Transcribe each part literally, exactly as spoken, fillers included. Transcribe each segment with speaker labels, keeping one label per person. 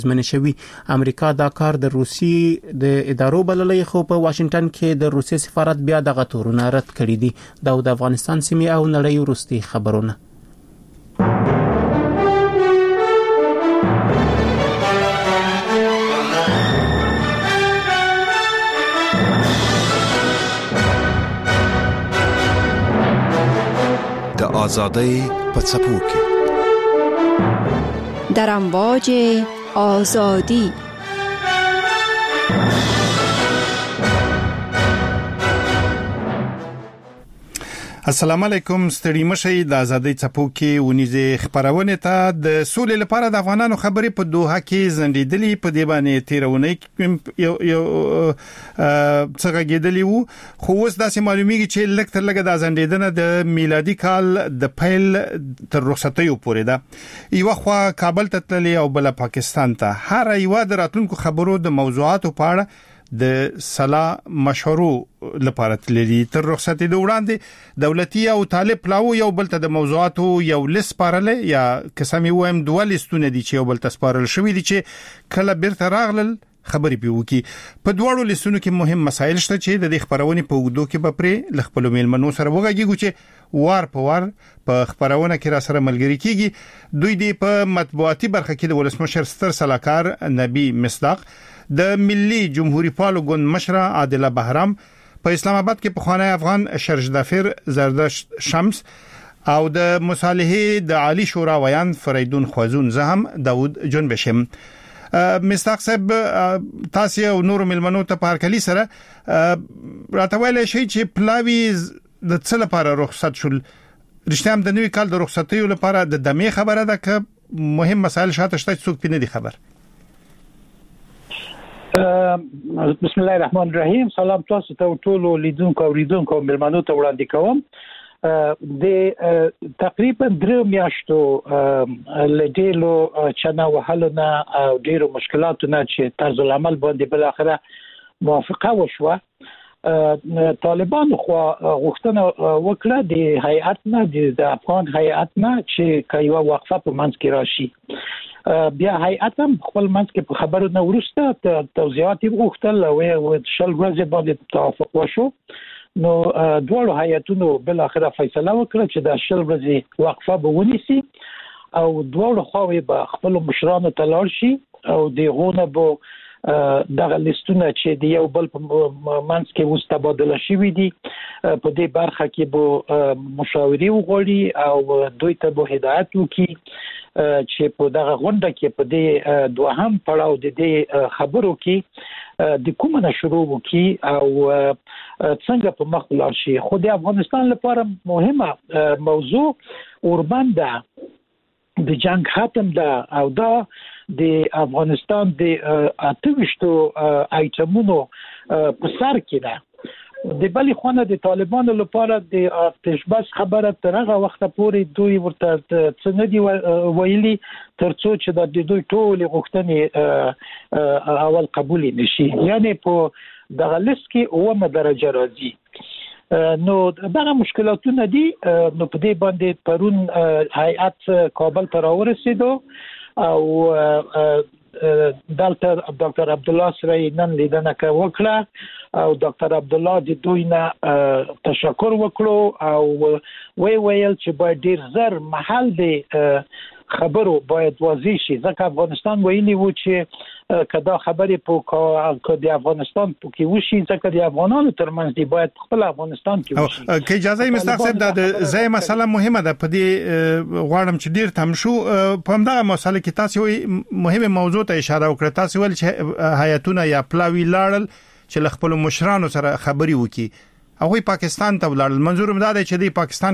Speaker 1: زمنه شوی امریکا دا کار د روسي د ادارو بللې خو په واشنگټن کې د روسي سفارت بیا دغه تورونه رد کړی دي د افغانستان سیمه او نړۍ وروستي خبرونه.
Speaker 2: د آزادۍ په څپو کې
Speaker 3: در امواج آزادی.
Speaker 4: السلام علیکم، ستړي مشي د آزادۍ څپو کې ونیزه خبرونه ته د سولې لپاره د افغانانو خبرې په دوحه کې زندیدلی په دی باندې تیرونه یو یو څنګه کېدلی وو، خو اوس داسې معلومیږي چې لکه تر لګه د زندیدنه د میلادي کال د پیل تر رخصتیو پورې ده. یو خو کابل ته تللی او بل پاکستان ته. هر یو د راتلونکو خبرو د موضوعاتو په اړه د سلا مشورو لپاره تللی. تر رخصتي د وړاندې دولتي او طالب پلاو یو بل ته د موضوعاتو یو لیست پارلې یا قسمي وایم دوه لیستونه دي چې یو بل ته سپارل شوې دي چې کله بیرته راغلل خبرې پیوکي. په دوړو لیستونو کې مهم مسایل شته چې د دې خبرونې په وګړو کې به پرې لخپل میلمنو سره وګورئ چې وار په وار په خبرونه کې را سره ملګری کیږي. دوی دی په مطبوعاتي برخه کې د ولسمشر ستر سلاکار نبی مصداق، د ملي جمهوریت پالو ګوند مشره عادله بهرام، په اسلام آباد کې پخوانی افغان شرجدافر زردشت شمس او د مصالحه د عالی شورا ویان فریدون خوازون، زه هم داود جنبشم. مستاق صاحب، تاسو او نور ملمنو ته په هرکلی سره راته ویل شي چې پلاوی د څه لپاره رخصت شول. رښتیا هم د نوې کال د رخصتیو لپاره د دمه خبره ده که مهم مسایل شاته شته څوک پینې دي خبر؟
Speaker 5: بسم الله الرحمن الرحیم. سلام تاسو ته ټول لیدونکو او ریدونکو ملمنو ته وړاندې کوم. د تقریبا درې میاشتو لډیلو چنا وهلونه او ډیرو مشکلاتونه چې طرز العمل باندې بل اخره موافقه وشوه، طالبان خو غوښتنه وکړه د هیئت نه د افغان هیئت نه چې کایو وقفه په منځ کې راشي. بیا هیئت هم خپل منځ کې په خبرو نه ورسته توضیحات وغوښتل او شل ورځې باندې توافق وشو. نو دوه هیئتونو بل اخره فیصله وکړه چې د شل ورځې وقفه به ونیسي او دوه خواوې به خپل مشرانو ته لاړ شي او دغه به دغه لیستونه چې د یو بل په منځ کې اوس تبادله شوي دي په دې برخه کې به مشاوري وغوړي او دوی ته به هدایت وکړي چې په دغه غونډه کې په دې دوهم پړاو د دې خبرو کې د کومه شروع وکړي او څنګه په مخ لاړ شي. خو د افغانستان لپاره مهمه موضوع اوربند ده، د جنگ ختم ده او دا د افغانستان د اتوشتو ایتمونو په سر کې ده. د بلی خونه د طالبانو لپاره د آتش بس خبره تر هغه وخت پورې دوی ورته څنګه دی ویلي ترڅو چې د دوی ټول غوښتنې اول قبول نشي، یعنی په دغه لیست کې اومه درجه راځي. نو دغه مشکلاتونه دي. نو په دې باندې پرون هیئت کابل ته راورسېدو او دالتر ډاکټر عبد الله سره نن لیدنه وکړه او ډاکټر عبد الله د دوی نه تشکر وکړو او وی ویل چې باید ډیر زر محل دی خبرو باید واضح شي، ځکه افغانستان ویلي وو چې کدا خبرې په د افغانستان په کې وشي ځکه د افغانانو ترمنځ دی باید خپل افغانستان کې وشي.
Speaker 4: که اجازه یې مستاق صاحب د ځای مسله مهمه ده په دې غواړم چې ډیر تم شو په همدغه مسله کې تاسو مهمه موضوع ته اشاره وکړه. تاسو ول چې هیئتونه یا پلاوی لاړل چې خپل مشرانو سره خبري وکړي، هغه پاکستان ته ولاړل. منظور مدا دی چې د پاکستان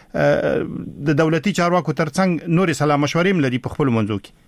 Speaker 4: کې د دولتي چارواکو ترڅنګ نور سلام مشورې لري په خپل منځو کې.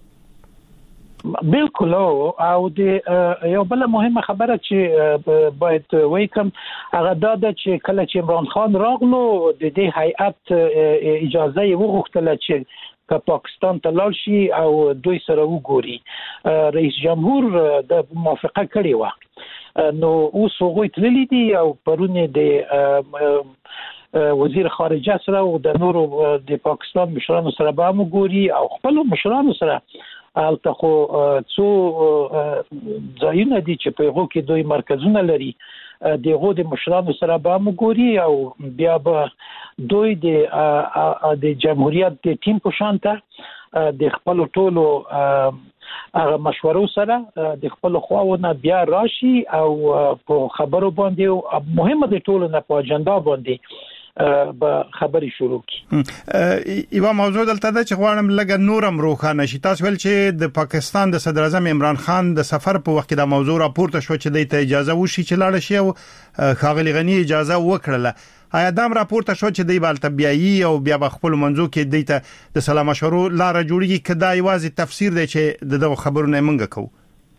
Speaker 5: بالکل او د یو بل مهمه خبره چې باید وایم هغه دا ده چې کله چې عمران خان راغلو د دې هیئت اجازه یې وغوښتله چې که پاکستان ته لاړ شي او دوی سره وګوري. رئیس جمهور د موافقه کړې و. نو اوس هغوی تللی دي او پرون د وزیر خارجه سره او د نورو د پاکستان مشرانو سره به هم وګوري او خپل مشرانو سره البته خو څو ځایونه دي چې په هغه کې دوی مرکزونه لري دغه د مشرانو سره به موږ او بیا به دوی د د جمهوریت د ټیم په شانته د خپل ټولو هغه مشورو سره د خپل خواونه بیا راشي او په خبرو باندې مهمه د ټولو نه په اجنډا باندې به خبري شروع کی.
Speaker 4: یو موضوع دلته ده چې غواړم لږ نورم روښانه شي. تاسو ول چې د پاکستان د صدر اعظم عمران خان د سفر په وخت د موضوع راپورته شو چې د اجازه وشي چې لاړ شي او خاغلی غنی اجازه وکړه. آیا دام راپورته شو چې د بالته بیايي او بیا خپل منځو کې د د سلام مشورو لار جوړیږي کدا یوازې تفسیر دی چې دغه خبرونه منګه کوو؟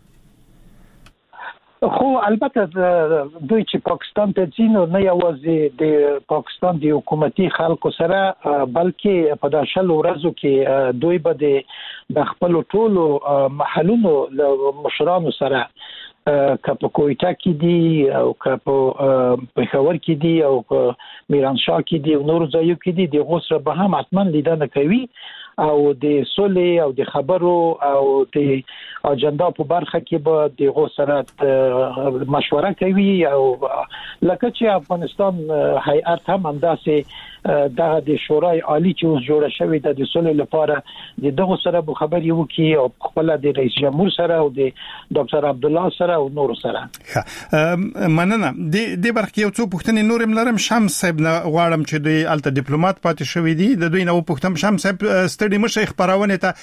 Speaker 5: خو البته دوی چې پاکستان ته ځینو نه یوازې د پاکستان د حکومتي خلکو سره بلکې په داسې ورځو کې دوی به د خپل ټولو محلونو مشرانو سره کپ کویټا کې دي او کپ پېښور کې دي او میرانشاه کې دي او نور ځایو کې دي د غوسره به هم حتما لیدنه کوي او د سولې او د خبرو او د اجنډا په برخه کې به د غوسره مشوره کوي او لکه چې افغانستان هیئت هم همداسې د د شورای عالی چې اوس جوړه شوې ده د سولې لپاره د دغه سره به خبرې وکړي او خپل د رئیس جمهور سره او د ډاکټر عبد الله سره او نور سره.
Speaker 4: مننه. د د برخه یو څو پوښتنې نورم لرم. شمس صاحب نه غواړم چې دوی الته ډیپلوماټ پاتې شوی دی د دوی نو پوښتم. شمس صاحب ستړي مشه خبرونه ته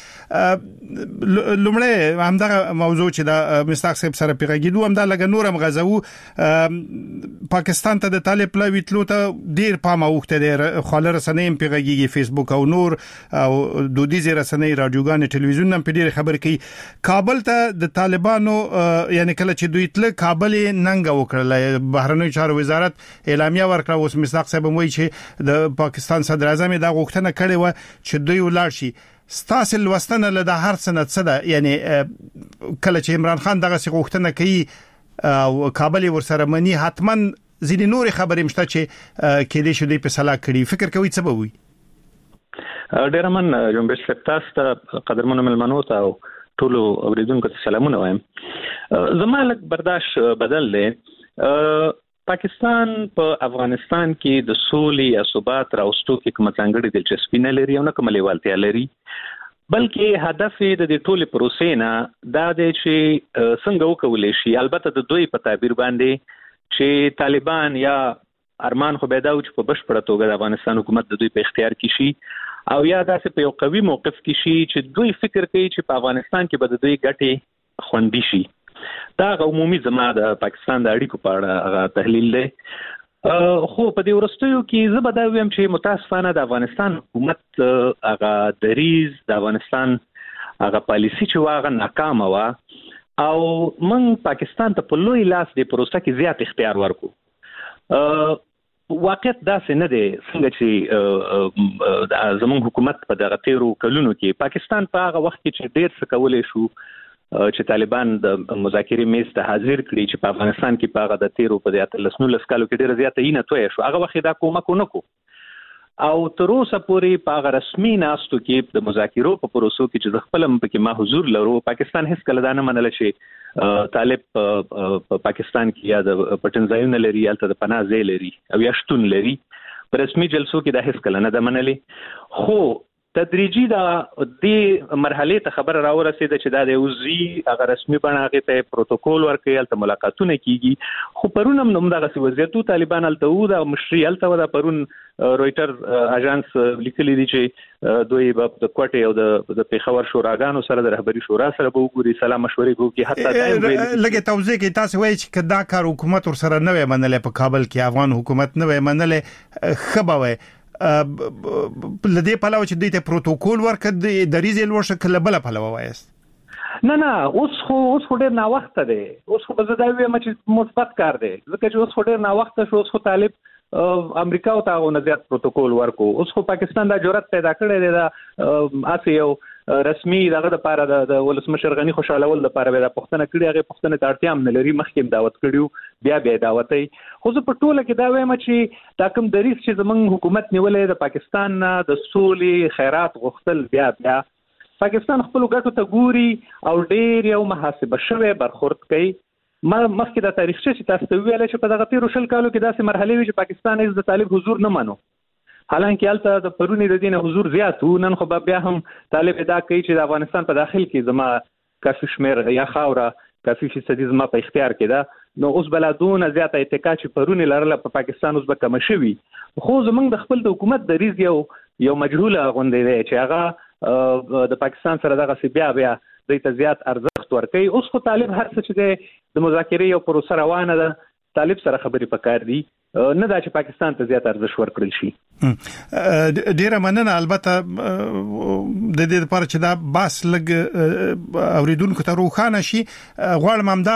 Speaker 4: لومړی همدغه موضوع چې د مستاق صاحب سره پیغاګیدو هم دا لګ نورم غزو پاکستان ته د طالب پلاویتلو ته ډیر پام اوخته دی خاله رسنۍ پیغاګي فیسبوک او نور او دودیزه رسنۍ رادیوګان ټلویزیون هم په ډیر خبر کوي. کابل ته د طالبانو یعنی کله چې دوی تل کابل ننګ وکړل بهرنوي چارو وزارت اعلامیه ورکړه. اوس مستاق صاحب وایي چې د پاکستان صدر اعظم دا غوښتنه کړې و چې دوی ولاړ شي. ستاسو لوستنه له د هر سند څه ده یعنی کله چې عمران خان دغه غوښتنه کوي او کابل ورسره منی حتما ځینې نور خبرې مشته چې کې دې شو دې په صلاح کړي. فکر کوي څه به وي؟
Speaker 6: ډیر من جنبش فتاس ته قدرمنو ملمنو ته او ټولو اوریدونکو ته سلامونه وایم. زمالک برداشت بدل دی. پاکستان په افغانستان کې د سولې یا ثبات راوستو کې کوم څنګه دلچسپي نه لري او نه کوم لیوالتیا لري بلکې هدف د دې ټولې پروسې نه دا دی چې څنګه وکولای شي البته د دوی په تعبیر باندې چې طالبان یا ارمان خو به دا و چې په بشپړه توګه د افغانستان حکومت د دوی په اختیار کې شي او یا داسې په یو قوي موقف کې شي چې دوی فکر کوي چې په افغانستان کې به د دوی ګټې خوندي شي. دا عمومي زما د پاکستان د اړیکو په اړه تحلیل دی. خو په دې ورستیو کې زه به دا ویم چې متاسفانه د افغانستان حکومت هغه دریز د افغانستان هغه پالیسی چې واغه ناکامه و او من پاکستان ته په لوی لاس د پروسه کې زیات اختیار ورکو. واقعیت داسې نه دی څنګه چې زموږ حکومت په دغه تیرو کلونو کې پاکستان په هغه وخت کې چې ډېر څه کولای شو چې طالبان د مذاکرې میز ته حاضر کړي چې په افغانستان کې په هغه د تیرو په دغه لسنو لسکالو کې ډېر زیاته یې نه توې شو هغه وخت دا کومک ونکو او تر اوسه پورې په هغه رسمي ناستو کې د مذاکرو په پروسو کې چې د خپل مپکې ما حضور لرو پاکستان هیڅ کله دا نه منل شي طالب په پاکستان کې یا د پټن ځایونه لري البته د پناه ځای لري او یا شتون لري په رسمي جلسو کې دا هیڅ کله نه ده منلې. خو تدریجي دا د مرحله ته خبر راورسېده چې دا د وزي هغه رسمي بڼه هغه ته پروتوکول ورکړي البته ملاقاتونه کیږي خو پرونم نوم دغه وضعیتو طالبان البته و د مشري البته د پرون رويټر اژانس لیکلي دي چې دوی په د کوټې او د پیښور شوراګانو سره د رهبری شورا سره به وګوري سلام مشورې کوي حتی
Speaker 4: لکه توضیح کې تاسو وایي چې دا کار حکومت ور سره نه منلې په کابل کې افغان حکومت نه منلې خبره لدې پلاو چې دې ته پروتوکول ورکړ د ریزل ورشه کله بل پلاو وایست
Speaker 6: نه نه اوس خو اوس خو ډېر نا وخت دی اوس خو به زه دا وایم چې مثبت کار دی ځکه چې اوس خو ډېر نا وخت شو اوس خو طالب امریکا او تاغو نه زیات پروتوکول ورکو اوس خو پاکستان دا جرأت پیدا کړی دی دا اسی یو رسمي دغه د لپاره د ولسمشر غنی خوشالول د لپاره د پښتنه کړي هغه پښتنه ته اړتیا هم نه لري مخکې دعوت کړیو بیا بیا دعوتې خو زه په ټوله کې دا وایم چې دا کوم دریس چې زمونږ حکومت نیولې د پاکستان نه د سولې خیرات غوښتل بیا بیا پاکستان خپل ګټو ته ګوري او ډېر یو محاسبه شوی برخورد کوي. ما مخکې د تاریخچه چې تاسو ته ویل چې په دغه تیرو شل کالو کې داسې مرحله وي چې پاکستان هیڅ د طالب حضور نه منو، حالانکه هلته د پرونی د دین حضور زیات وو. نن خو بیا هم طالب ادعا کوي چې د افغانستان په داخل کې زما کافي شمیر یا خاوره کافي فیصدي زما په اختیار کې ده. نو اوس بلادونه زیاته اتکا چې پرونی لرله په پا پاکستان اوس به کم شوي. خو زمونږ د خپل د حکومت د ریز یو یو مجهوله غونډې دی چې هغه د پاکستان سره دغه سی بیا بیا د ته زیات ارزښت ورکوي. اوس خو طالب هر څه چې د مذاکرې یو پروسه روانه ده، طالب سره خبرې پکار دي، نه دا چې پاکستان ته زیات ارزښت ورکړل شي.
Speaker 4: ډیره مننه. البته د دې لپاره چې دا باس لګ اوریدونکو ته روښانه شي، غواړم هم دا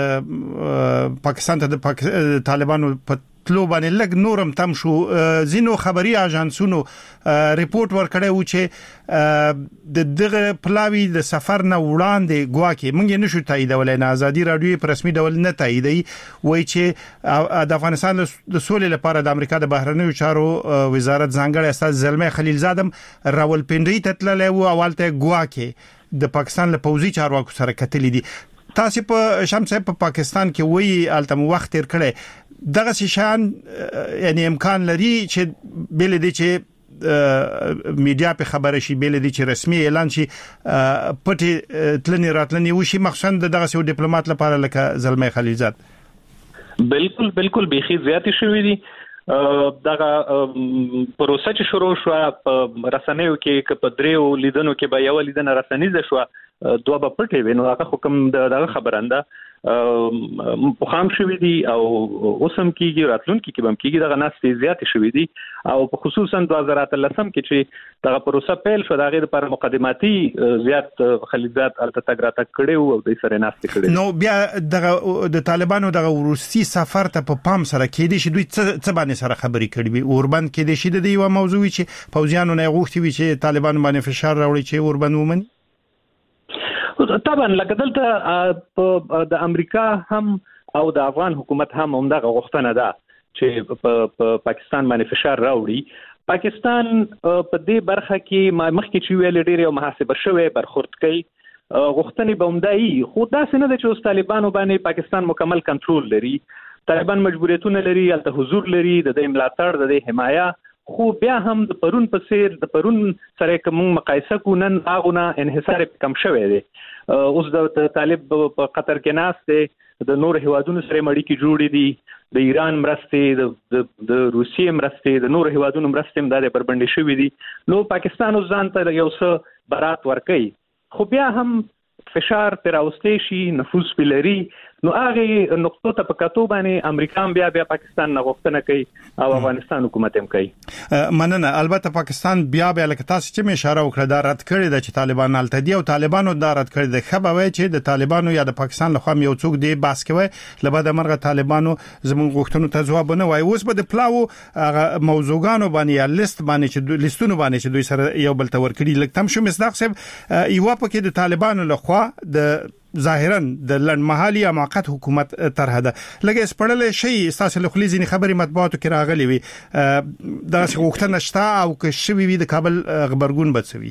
Speaker 4: د پاکستان ته د طالبانو په تلو باندې لګ نورم تم شو. زینو خبري اژانسونو ریپورت ورکړی و چې د دغه پلاوی د سفر نه وړاندې ګواکې موږ نشو تاییدولای، نه ازادي رادیو په رسمي ډول نه تاییدي، وایي چې د افغانستان د سولې لپاره د امریکا د بهرنیو چارو وزارت ځانګړی استاد زلمي خلیلزاده راولپنډي ته تللی و، اولته ګواکې د پاکستان له پوځي چارواکو سره کتلې دي. تاسو په شمس په پاکستان کې وایي التم وخت تیر کړی، دغه شان یعنی امکان لري چې بل دي چې میډیا په خبره شي، بل دي چې رسمي اعلان شي پټي تلنی راتلنی وشي، مخصوصا دغه سو ډیپلوماټ لپاره لکه زلمي خلیلزاد.
Speaker 6: بالکل بالکل بيخي زیاتې شوې دي. دغه پروسه چې شروع شو په رسنیو کې ک په دریو لیدنو کې به یو لیدنه رسنیزه شو، دوه په پټي وینو هغه حکم دغه خبرنده په خام شوې دي او اوسم کېږي، راتلونکي کې هم کېږي. دغه ناس زیات شوې دي او په خصوصا دوه هزار اتلسم کې چې دغه پروسه پیل شو، دغه لپاره مقدماتي زیات خلیلزاد الته تګراته کړي او د سره ناس کړي.
Speaker 4: نو بیا دغه د طالبانو دغه روسي سفر ته په پام سره کې دي چې دوی څه باندې سره خبرې کړي وي. اوربند کې دي چې د یو موضوع چې پوځیانو نه غوښتي وي چې طالبان باندې فشار راوړي چې اوربند ومني.
Speaker 6: طبعا لکه دلته د امریکا هم او د افغان حکومت هم همدغه غوښتنه ده چې په پاکستان باندې فشار راوړي. پاکستان په دې برخه کې مخکې چې ویل ډېر یو محاسبه شوی برخورد کوي، غوښتنې به همدایي، خو داسې نه ده چې اوس طالبانو باندې پاکستان مکمل کنټرول لري. طالبان مجبوریتونه لري، هلته حضور لري، د دې ملاتړ، د دې حمایه. خو بیا هم د پرون په څیر د پرون سره کوم مقایسه کو نن هغه انحصار کم شوی دی. اوس د طالب په قطر کې ناس دی، د نور هیوادونو سره مړی کې جوړې دي، د ایران مرستې، د روسیې مرستې، د نور هیوادونو مرستې هم د بربنډې شوې دي. نو پاکستان اوس ځان ته یو څه برات ورکوي، خو بیا هم فشار پر اوستې شي، نفوذ پلري. نو هغه نقطو ته په کتو باندې امریکا هم بیا بیا پاکستان نه غوښتنه کوي او افغانستان حکومت هم کوي.
Speaker 4: مننه. البته پاکستان بیا بیا لکه تاسو چې مې اشاره وکړه دا رد کړی د چې طالبان الته دی او طالبانو دا رد کړی د خبره چې د طالبانو یا د پاکستان لخوا یو څوک دی باس کوي لبا د مرغه طالبانو زموږ غوښتنو ته ځواب نه وای. اوس به د پلاو موضوعګانو باندې یا لیست باندې چې لیستونو باندې چې دوی سره یو بل ته ورکړي لکه تم شو مصداق صاحب یو په کې د طالبانو لخوا د ظاهرا د لړمحالي یا موقت حکومت طرح ده لکه سپړل شي اساس له خلیزي خبري مطبوعاتو کې راغلي وي دا غوښتنه شته او که شوي وي د کابل خبرګون بچوي.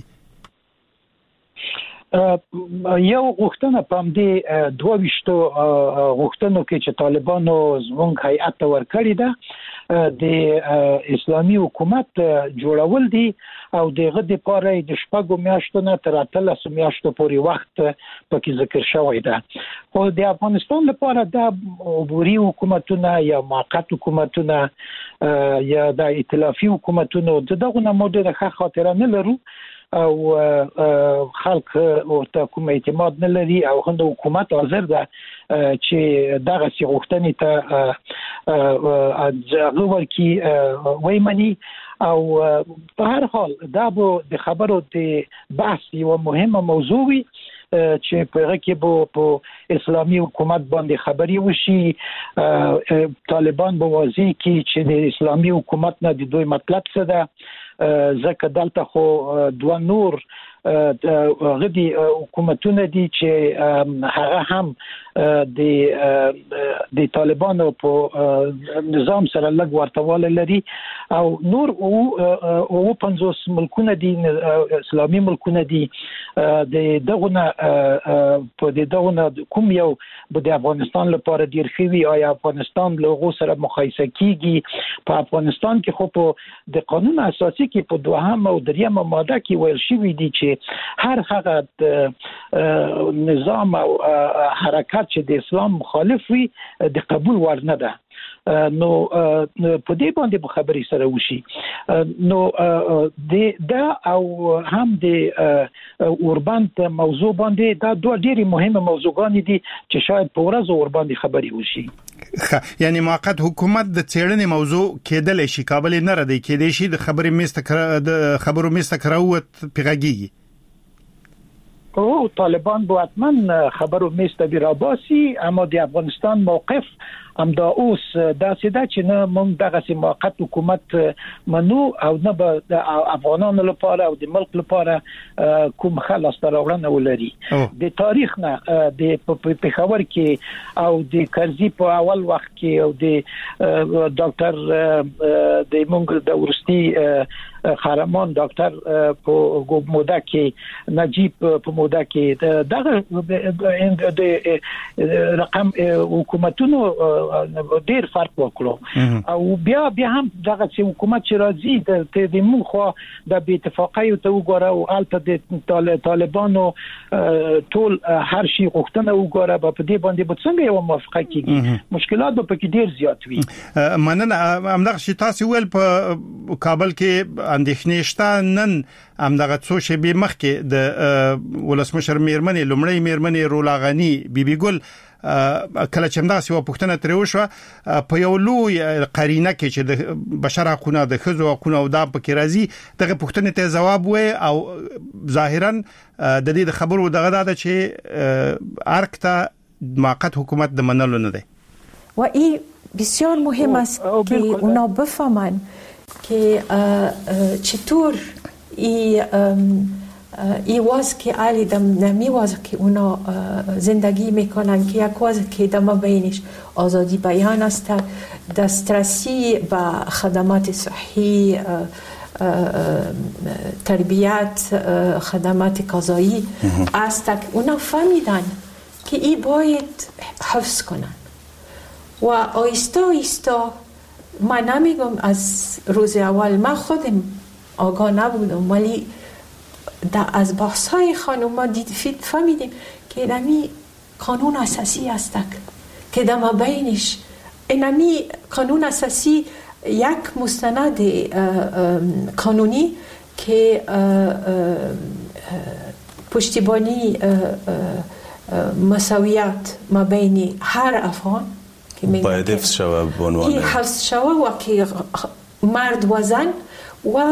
Speaker 5: یو غوښتنه په دې دوه وشتو غوښتنو کې چې طالبانو زموږ هیئت ورکړی ده د اسلامي حکومت جوړول دي او دغه د پاره د شپږو میاشتو نه تر اتلس میاشتو پورې وخت پکې ذکر شوی ده. خو د افغانستان لپاره د عبوري حکومتونه یا موقت حکومتونه یا د ائتلافي حکومتونو دغه نه مو د خاطر نه لرو او خلک ورته کوم اعتماد نه لري او هند حکومت حاضر ده چې دغه سی غوښتنې ته ځای ورکړي وایمني او په هر حال دا به د خبرو د بحث یو مهمه موضوع وي چې په هغه کې به په اسلامي حکومت باندې خبري وشي. طالبان به واضح کړي چې د اسلامي حکومت نه د دوی مطلب څه ده، ځکه دلته خو دوه نور غدي حکومتونه دي چې هغه هم د د طالبانو په نظام سره لږ ورتواله لري او نور او پنځوس ملکونه دي اسلامي ملکونه دي د دغه په دغه کوم یو د افغانستان لپاره ډیر خوي او افغانستان له غو سره مقایسه کیږي په افغانستان کې خو په د قانون اساسي کې په دوهم او دریمه ماده کې ویل شوی دی چې هر هغه نظام او حرکت چې د اسلام مخالف وي د قبول وړ نه ده نو په دې باندې خبرې سره وشي نو د دا او هم د اوربند موضوع باندې دا دوه ډېری مهمه موضوعګان دي چې شاید په ورځ اوربند خبرې وشي
Speaker 4: یعنی موقت حکومت د چېړنې موضوع کېدل شي کابل نه ردی کېدې شي د خبرې مست د خبرو مست کراوت پیغاګي
Speaker 5: او طالبان به حتما خبرو میست بیراباسی اما د افغانستان موقف هم دا اوس داسې ده چې نه موږ دغه موقت حکومت منو او نه به د افغانانو لپاره او د ملک لپاره کوم خلاص راوړنه ولري د تاریخ نه د پېښور کې او د کرزي په اول وخت کې او د ډاکټر د موږ د ورستي خرمان ډاکټر په موده کې نجیب په موده کې دغه د رقم حکومتونو ډیر فرق وکړو او بیا بیا هم دغه چې حکومت چې راځي د موخه د بې اتفاقۍ ته وګوره او البته د طالبانو ټول هر شي غوښتنه وګوره په دې باندې به څنګه یو موافقه کیږي مشکلات به پکې ډیر زیات وي
Speaker 4: مننه همدغه شي تاسو ول په کابل کې اندېښنې شته نن همدغه څو شپې مخکې د ولسمشر میرمنې لومړی میرمنې رولا غنی بیبي ګل کله چې همدغه سیوا پښتنه تر وشو په یو لوی قرینه کې چې د بشر حقوقو د خزو حقوقو او د پکې راځي دغه پښتنه ته جواب وای او ظاهرا د دې خبرو دغه دا چې ارکتا موقت حکومت د منلو نه دی
Speaker 7: و این بسیار مهم است که اونا بفهمن که چطور ای ای واز که علی دم نمی واز که اونا زندگی میکنن که یک واز که دم بینش آزادی بیان است دسترسی به خدمات صحی تربیت خدمات قضایی است که اونا فهمیدن که ای باید حفظ کنن و آیستا آیستا من نمیگم از روز اول من خودم آگاه نبودم ولی در از بحث‌های خانوما دید فهمیدیم که اینمی قانون اساسی است که در مابینش اینمی قانون اساسی یک مستند قانونی که پشتیبانی مساویت مابین هر افغان که
Speaker 8: باید حفظ شود به عنوان
Speaker 7: حفظ شود و که مرد و زن و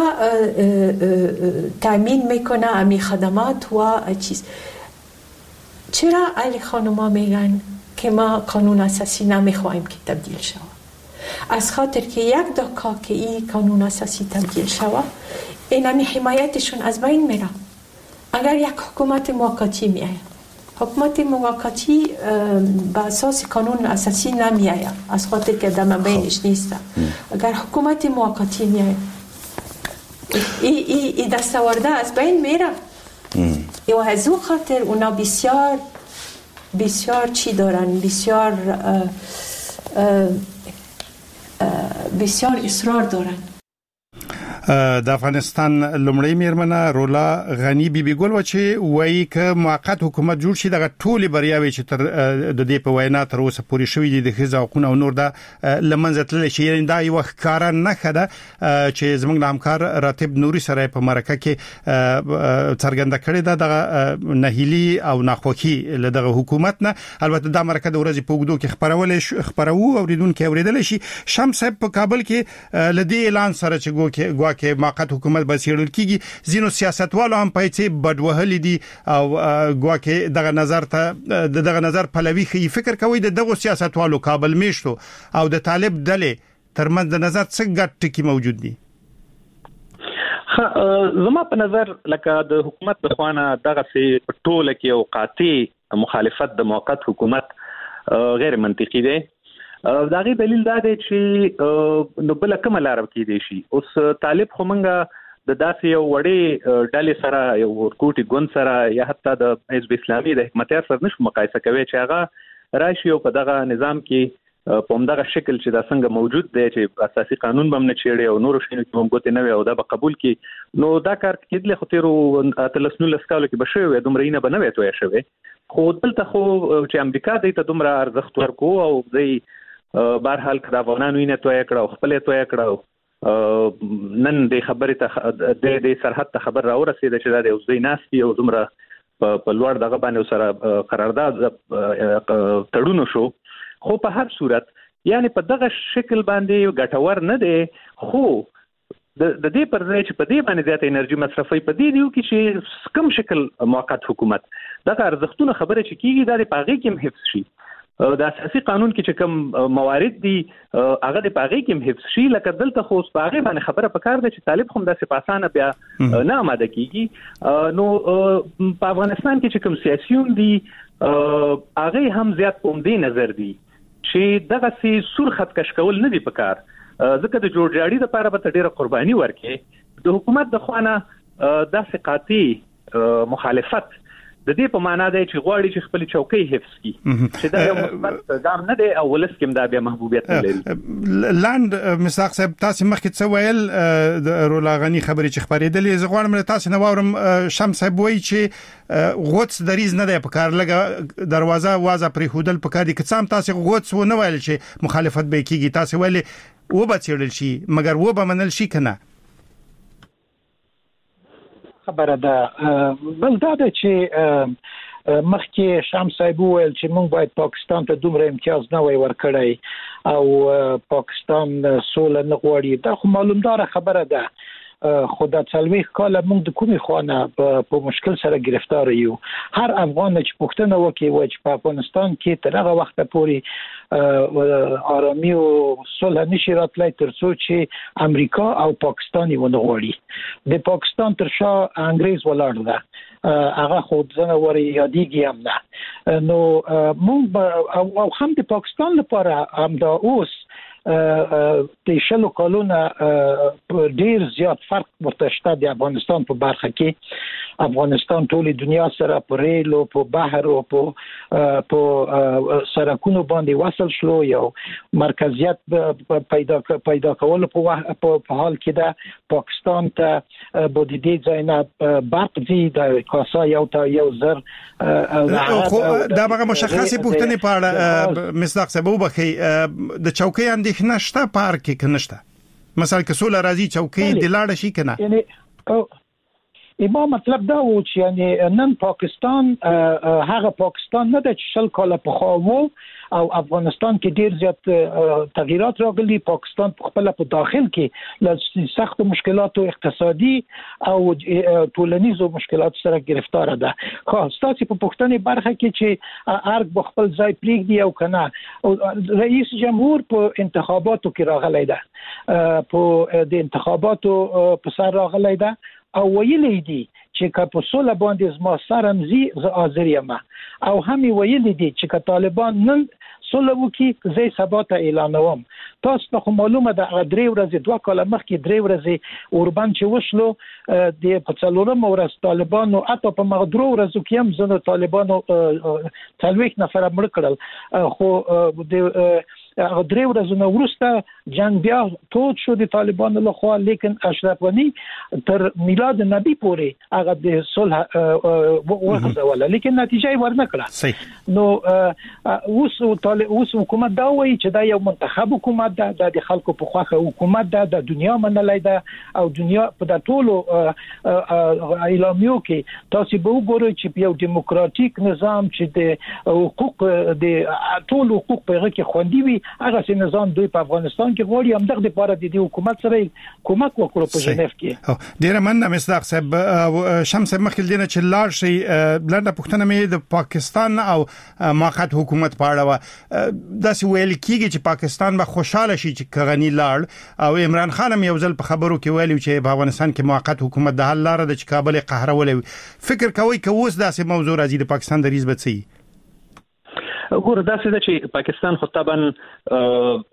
Speaker 7: تامین میکنه امی خدمات و چیز چرا علی خانوما میگن که ما قانون اساسی نمیخوایم که تبدیل شود از خاطر که یک دکا که این قانون اساسی تبدیل شود این امی حمایتشون از بین میره اگر یک حکومت موقتی میآید حکومت موقتی با اساس قانون اساسی نمیآید از خاطر که دم بینش نیست اگر حکومت موقتی میآید ای ای ای دستاورده از بین میره و از اون خاطر اونا بسیار بسیار چی دارن بسیار اه اه اه بسیار اصرار دارن
Speaker 4: د افغانستان لومړی میرمنه رولا غنی بیبي ګل و چې وایي ک موقت حکومت جوړ شي دغه ټولي بریاوي چې تر د دې په وینا تر اوسه پوری شوې دي د خزا حقوقو او نور د لمنځه تلل شي یعنی دا یو ښکارا نه خده چې زموږ د همکار راتب نوري سره په مرکه کې څرګنده کړې ده د نهیلی او ناخوخي له دغه حکومت نه البته د مرکه د ورځې په وګړو کې خبرول خبرو اوریدونکو اوریدل شي شمس په کابل کې لدی اعلان سره چې ګو کې موقت حکومت به سیړل کیږي زینو سیاستوالو هم پېڅې بدوهل دي او ګواکه دغه نظر ته دغه نظر پلوي خي فکر کوي دغه سیاستوالو کابل میشتو او د طالب ډلې ترمنځ د نظر څه ګټ ټکی موجود دي
Speaker 6: زما په نظر لکه د حکومت د خوانه دغه سي ټوله کې او قاطع مخالفت د موقت حکومت غیر منطقي دی. دا غي دلیل دا دی چې نو بل کومه لار کې دی شي. اوس طالب خو منګه د داسې یو وړي ډلې سره یو ورکوټي ګوند سره یا حتی د حزب اسلامي د حکومت سره نشو مقایسه کوي چې هغه راشي او په دغه نظام کې په همدغه شکل چې دا څنګه موجود دی چې اساسي قانون بم نه چیړي او نور شینو کې هم ګوتې نه وي او دا به قبول کی نو دا کار کېدل خو تیرو اتلسنو لسکالو کې بشوي دومره نه بنوي توې شوی. خو دلته خو چې امریکا د ته دومره ارزښت ورکو او د بهرحال کدا افغانانو یې نه توې کړو خپل توې کړو نن د خبرې ته د د سرحد ته خبر راو رسیده چې دا د اوسې ناستي او زمره په لوړ دغه باندې سره قرارداد تړونو شو. خو په هر صورت یعنی په دغه شکل باندې ګټور نه دی. خو د دې پر ځای چې په دې باندې زیات انرژي مصرفي په دې دیو کې چې کم شکل موقت حکومت دغه ارزښتونه خبره چې کیږي دا د پاغي کې حفظ شي. د اساسي قانون کې چې کوم موارد دي هغه د پاغي کې حفظ شي. لکه دلته خو پاغي باندې خبره پکار ده چې طالب هم داسې پاسانه بیا نه آماده کیږي. نو په افغانستان کې چې کوم سیاسيون دي هغه هم زیات په دې نظر دي چې دغه سي سور خط کش کول نه دی پکار. ځکه د جوړجاړي لپاره به ډیره قرباني ورکړي. د حکومت د خوانه داسې قاطع مخالفت د دې په معنا دی چې غواړي چې خپل چوکۍ حفظ کړي چې دا یو مثبت ګام نه دی او ولس کې دا بیا محبوبیت نه لري.
Speaker 4: لاند مساق صاحب تاسو مخکې څه ویل د رولاغنی خبرې چې خبرېدلې زه غواړم تاسو نه واورم. شمس صاحب وایي چې غوڅ دریز نه دی په کار لګه دروازه وازه پرې هودل په کار دي که څام تاسو غوڅ و نه ویل چې مخالفت به کیږي. تاسو ویل و به چیرل شي مګر و به منل شي کنه
Speaker 5: خبره ده. بل دا ده چې مخکې شمس صاحب ویل چې موږ باید پاکستان ته دومره امتیاز نه وای ورکړی او پاکستان سوله نه غواړي. دا خو معلومدار خبره ده. خو د څلويخ کال موږ د کومي خوانه په مشکل سره گرفتار یو. هر افغان چې پښتنه وکي و چې په افغانستان کې تر هغه وخت پورې آرامي او صلح نشي راتلای تر څو چې امریکا او پاکستان یې ونه غواړي. د پاکستان تر شا انګريز ولاړ ده هغه خود زنه وري یادېږي هم نه. نو موږ او هم د پاکستان لپاره هم دا اوس د شلو کالونه ډیر زیات فرق ورته شته د افغانستان په برخه کې. افغانستان ټولې دنیا سره په ریل او په بحر او په په سرکونو باندې وصل شلو. یو مرکزیت پیدا پیدا کول په په حال کې ده. پاکستان ته بودیدي ځاینا برق دي د کاسا یو تا یو زر
Speaker 4: دا به مشخصه پوښتنه پاړه مصداق سبب بخي د چوکۍ اندېښنه شته پارک کې نشته مثلا که سوله راځي چوکۍ د لاړ شي کنه.
Speaker 5: یعنی ایما مطلب دا و چې یعنی نن پاکستان هغه پاکستان نه د شل کال په خو او افغانستان کې ډیر زیات تغیرات راغلي. پاکستان په خپل په داخل کې له سخت مشکلات اقتصادي او ټولنیزو مشکلات سره گرفتار ده. خو ستاسو په پښتني برخه کې چې ارګ په خپل ځای پریږدي او کنه رئیس جمهور په انتخاباتو کې راغلی ده په د انتخاباتو په سر راغلی ده او ویلې دي چې که په سوله باندې زما سرمزي ز حاضر یم او هم ویلې دي چې که طالبان نن سوله وکي زه سبا ته اعلانوم. تاسو ته معلومه ده درې ورځې دوه کال مخکې درې ورځې اوربان چې وشلو د په څلورم ورځ طالبانو اته په مغدرو ورځو کې هم زنه طالبانو څلويخ نفر مړ کړل. خو د هغه درې ورځې وروسته جنگ بیا ټول شو د طالبانو له خوا. لیکن اشرف غنی تر میلاد نبی پورې هغه د صلح وغوښتله لیکن نتیجه یې ورنه کړه. نو اوس اوس حکومت دا وایي چې دا یو منتخب حکومت ده د خلکو په خواخه حکومت ده د دنیا منلای ده او دنیا په د ټولو اعلامیو کې تاسو به وګورئ چې یو دیموکراتیک نظام چې د حقوق د ټولو حقوق په هغه کې خوندي وي هغه سي نظام دوی په افغانستان کې غوړي هم دغه لپاره د حکومت سره کومک وکړو په ژنیف کې.
Speaker 4: ډیر مننه مصداق صاحب. شمس مخکې دینه چې لاړ شي بلنده پښتنه مې د پاکستان او ماخت حکومت په اړه دا سی ویل کیږي چې پاکستان به خوشاله شي چې غنی لاړ او عمران خان هم یو ځل په خبرو کې ویلي چې په افغانستان کې موقت حکومت د حل لاره د چې کابل قهرولې. فکر کوي که اوس داسې موضوع راځي د پاکستان د ریزبت سي
Speaker 6: وګوره داسې ده چې پاکستان خو طبعا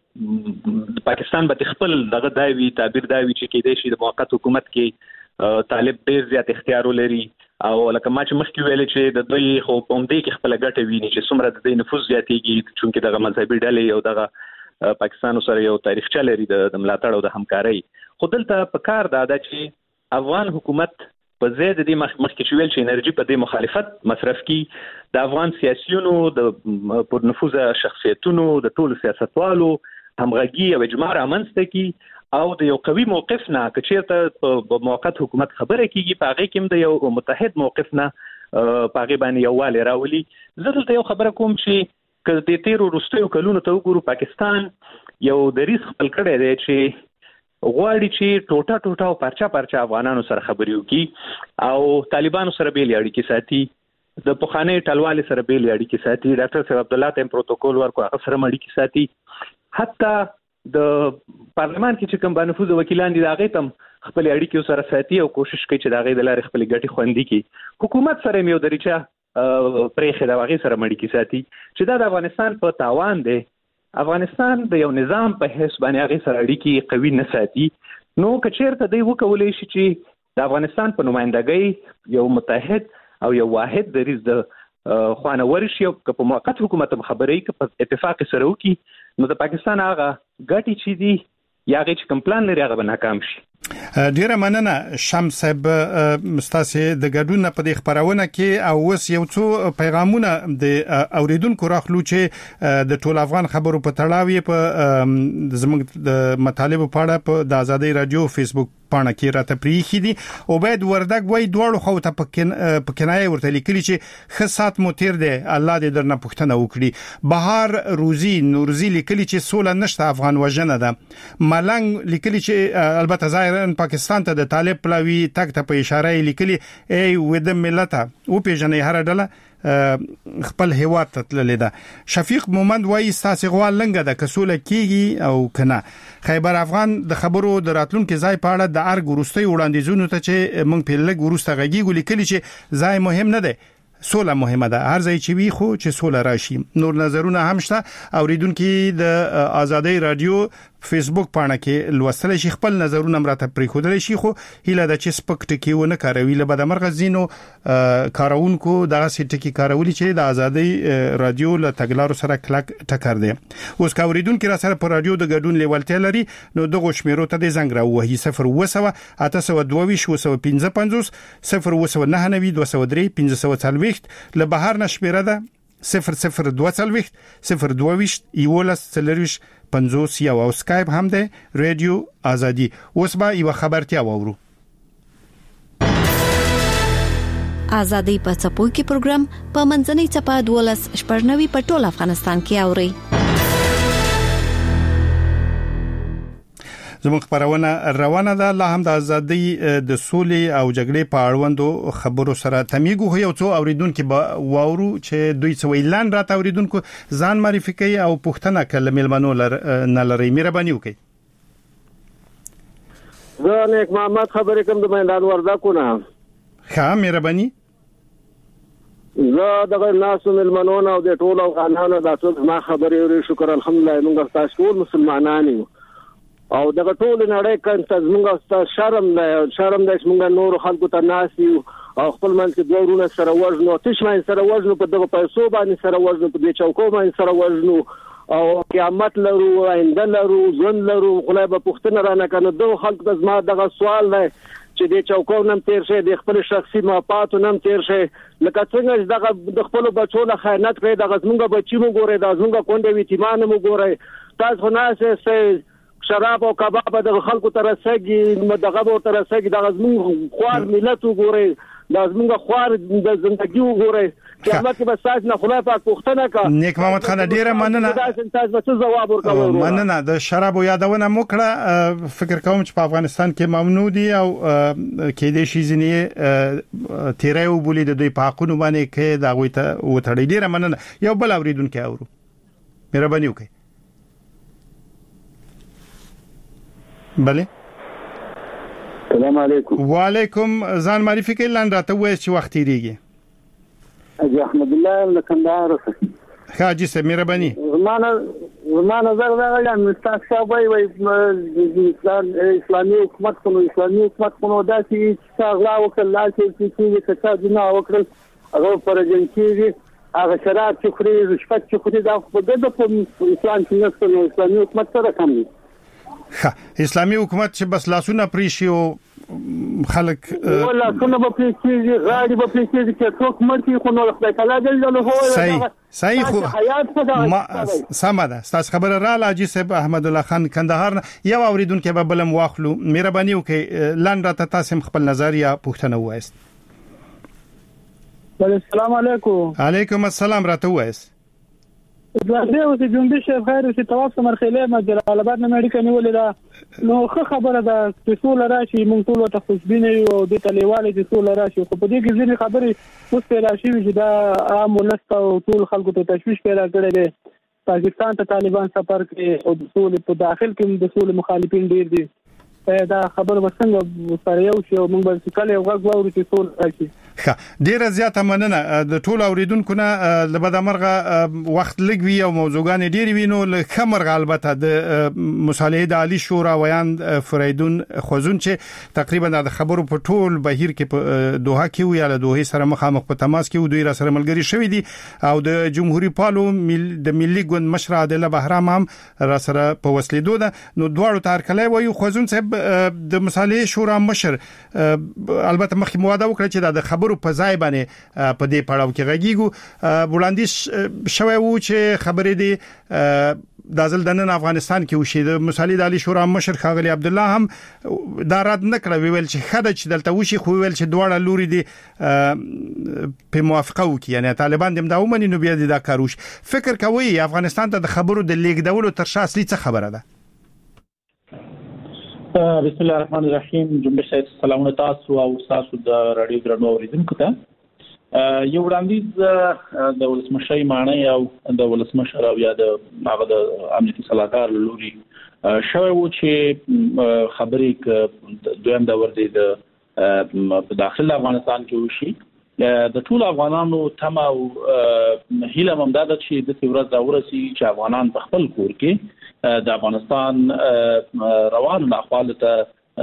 Speaker 6: پاکستان به خپل دغه داوی تعبیر داوی چې کېدای شي د موقت حکومت کې طالب ډیر زیات اختیار لري او لکه ما چې مخکې ویل چې د دوی خو په دې کې خپل ګټه ویني چې څومره د دې نفوذ زیاتېږي چې دغه مذهبي ډلې او دغه پاکستان سره یو تاریخچه لري د ملاتړ او د همکارۍ. خو دلته په کار دا ده چې افغان حکومت په زیاده د مخکې چې ویل چې انرژي په دې مخالفت مصرف کی د افغان سیاسيونو د پر نفوذ شخصیتونو د ټولو سیاستوالو همغږي او اجماع رامنځته کی او د یو قوي موقف نه کچېرته په موقت حکومت خبره کیږي په هغه کې د یو متحد موقف نه په هغه باندې یو والی راولي. زه دلته یو خبره کوم چې که د تیرو وروستیو کلونو ته وګورو پاکستان یو دریځ خپل کړی دی چې غواړي چې ټوټه ټوټه او پرچا پرچا افغانانو سره خبرې وکړي او طالبانو سره بیل اړیکې ساتي، د پخوانی ټلوالې سره بیل اړیکې ساتي، ډاکټر صاحب عبد الله ته پروتوکول ورکو هغه سره اړیکې ساتي، حتی د پارلمان کې چې کوم بنفوذ وکیلان دي هغه تم خپل اړیکې سره ساتي او کوشش کوي چې دا غي د لارې خپل ګټې خوندي کړي. حکومت سره یو دریچه پرېخه دا غي سره اړیکې ساتي چې دا د افغانستان په تاوان دی. افغانستان د یو نظام په حساب باندې هغه سره اړیکې قوي نه ساتي. نو کچېرته دی وکولای شي چې د افغانستان په نمائندګۍ یو متحد او یو واحد دریز د خوانه ورشي او په موقت حکومت خبرې کې په اتفاق سره وکي نو د پاکستان هغه ګټي چې دی یا هغه چې کوم پلان لري هغه به ناکام شي.
Speaker 4: ډیره مننه شمس صاحب مستاسه د ګډون په د خبرونه کې او وس یو څو پیغامونه د اوریدونکو راخلو چې د ټول افغان خبرو په تړاو په زموږ د مطالبه پاړه په د ازادي رادیو فیسبوک پاڼه کې راته پریخي دي او باید وردګ وای دوړو خو ته په کنایه ورته لیکلي چې خصات مو تیر دی الله دې درنه پښتنه وکړي. بهار روزي نورزي لیکلي چې سوله نشته افغان وژنه ده. ملنګ لیکلي چې البته ظاهرا پاکستان ته د طالب پلاوی تک ته په اشاره لیکلي ای و د ملت او پیژنې هر ډله خپل هیواد ته تللی ده. شفیق مومند وایي ستاسو غوال لنګه د کسوله کیږي او کنه. خیبر افغان د خبرو د راتلونکو ځای په اړه د ارګ ورستي وړاندیزونو ته چې مونږ په لګ ورسته غږی لیکلي چې ځای مهم نه ده، سوله مهمه ده. هر ځای چې وي خو چې سوله راشي. نور نظرونه هم شته اوریدونکو د ازادي رادیو فیسبوک پاڼه کې لوستل شي خپل نظرونه مراته پرې خودل شي خو هیله د چې سپک ټکی ونه کاروي له بد مرغزینو کارونکو دغه سټکی کارولي چې د ازادي رادیو له تګلارو سره کلک ټکر دی. اوس کا اوریدونکو را سره په رادیو د ګډون لیوالتیا لري نو دغه شمیرو ته د زنګ راوهي صفر وسو اته سو دوه وسو پنځه پنځوس صفر وسو نه نوي دوه سو درې پنځه سو څلويخت له بهر نشمیره ده صفر صفر دوه څلويخت صفر دوه وشت یولس څلويش پنځوس یو او سکایپ هم ده رادیو ازادي. اوس به یو خبرتیا وورو.
Speaker 3: ازادي په چپو کې پروګرام په منځنۍ چپا دولس شپږنوي په ټول افغانستان کې اوري.
Speaker 4: زموږ خبرونه روانه ده. لا هم د ازادي د سولې او جګړې په اړوندو خبرو سره تمیګو هي او څو اوریدونکو به واورو چې دوی څو اعلان راته اوریدونکو ځان معرفي کوي او پښتنه کلمې ملمنو نه لري. مهرباني وکړئ.
Speaker 8: زه نیک محمد خبرې کوم د میدان وردګو نه.
Speaker 4: ښه مهرباني.
Speaker 8: زه دغه ناسو ملمنو او د ټولو افغانانو د ټول ما خبرې ورې شکر الحمدلله موږ تاسو ټول مسلمانان یو او دغه ټول نړۍ کې څنګه ستاسو شرم نه شرم د څنګه نور خلکو ته ناسي او خپل منځ کې دوړونه سره وژنو تشمن سره وژنو په دغه پیسو باندې سره وژنو په دې چوکو باندې سره وژنو او قیامت لرو آینده لرو ژوند لرو خدای به پښتنه را نه کنه دغه خلک د زما دغه سوال دی چې د چوکو نم تیر شه د خپل شخصي مفادات نم تیر شه لکه څنګه دغه د خپل بچو له خیانت کوي دغه څنګه بچی مو ګوره د څنګه کونډه وی تیمان مو ګوره تاسو نه سه شراب او کباب د خلکو ترسګي دغه به ترسګي د غزمون خوار ملت وګوري د غزمون خوار د ژوندۍ وګوري قیامت به ساج نه خدای پاک پوښتنه کا
Speaker 4: نیک محمد خان ډیره مننه
Speaker 8: تاسو به څه جواب ورکوئ
Speaker 4: مننه د شرابو یادونه مو کړه فکر کوم چې په افغانستان کې ممنوع دي او کې د شي ځینې تیرې وبولي د دوی په حقونو باندې کې دا غوي ته وټړي ډیره مننه یو بل اوریدونکو اورو مهرباني وکړئ بله
Speaker 8: السلام علیکم
Speaker 4: وعلیکم ځان معرفي کړئ لاندې راته وایي چې وخت تیریږي
Speaker 8: اجي احمد الله لکندار
Speaker 4: حاجی سه مهرباني
Speaker 8: زمانه زمانه نظر دا غواړم مستقصا وای وای اسلامي حکومت کوم اسلامي حکومت کوم دا چې څنګه وکړل چې چې څه جنا وکړل هغه پرځن کېږي هغه شراب چې خوري رشوت چې خوري دا په دغه په اسلام کې نشته نو اسلامي حکومت سره کم دي
Speaker 4: اسلامي حکومت چې بس لاسونه پریشي او خلک
Speaker 8: ولا څنګه په پریشي غاړي په پریشي چې څوک مرتي خو نو خدای تعالی دې له هو
Speaker 4: صحیح صحیح خو ما سماده تاسو خبره را لاجی صاحب احمد الله خان کندهار یو اوریدونکو به بلم واخلو مهرباني وکړئ لاندې ته تاسو خپل نظر یا پوښتنه وایست
Speaker 9: السلام علیکم
Speaker 4: علیکم السلام راته وایست
Speaker 9: زه اوس جنبش خیر اوس تواصل مرخله ما جلال آباد نه اړیکه نیولې ده نو خو خبره ده چې ټول راشي مونږ ټول ته خوشبینه یو د تلیواله چې ټول راشي خو په دې کې ځینې خبرې اوس پیدا شوې چې دا عام ولست او ټول خلکو ته تشویش پیدا کړی دی پاکستان ته طالبان سفر کوي او د ټول په داخل کې د ټول مخالفین ډیر دي دا خبره وسنګ سره یو شی مونږ به کله یو غږ واورو چې ټول راشي
Speaker 4: ډیره زیاته مننه د ټول اوریدونکو نه لبد مرغه وخت لګوي او موضوعګان ډیر وینو لکه مرغه البته د مصالحه د عالی شورا ویان فریدون خوزون چې تقریبا د خبرو په ټول بهیر کې په دوحه کې وی یا دوحه سره مخامخ په تماس کې دوی را سره ملګری شوی دي او د جمهوریت پالو د ملي ګوند مشر عادل بهرام هم را سره په وسلیدو ده نو دواړو تار کله وی خوزون صاحب د مصالحه شورا مشر البته مخکې مواده وکړه چې د خبرو په ځای باندې په دې پړاو کې غږیږو وړاندیز شوی وو چې خبرې دي د ځل د نن افغانستان کې وشي د مصالحه عالی شورا مشر خاغلی عبد الله هم دا رد نکړه ویل چې خدای چې دلته وشي خو ویل چې دواړه لوري دي په موافقه وکړي یعنی طالبان دم دا ومني نو بیا دې دا کاروش فکر کوي افغانستان ته د خبرو د لیږدولو تر شا اصلي څه خبره ده
Speaker 10: بسم الله الرحمن الرحیم جنبش سلامونه تاسو او تاسو د رادیو درنو اوریدونکو ته یو وړاندیز د ولسمشي معنی او د ولسمشر او یا د هغه د امنیتي صلاحکار لوري شوی و چې خبرې ک دویم د ور دي د په داخل افغانستان کې وشي د ټول افغانانو تم او هیله ممداد چې د ورځ دا ورسي چې افغانان په خپل کور کې د افغانستان روان احوال ته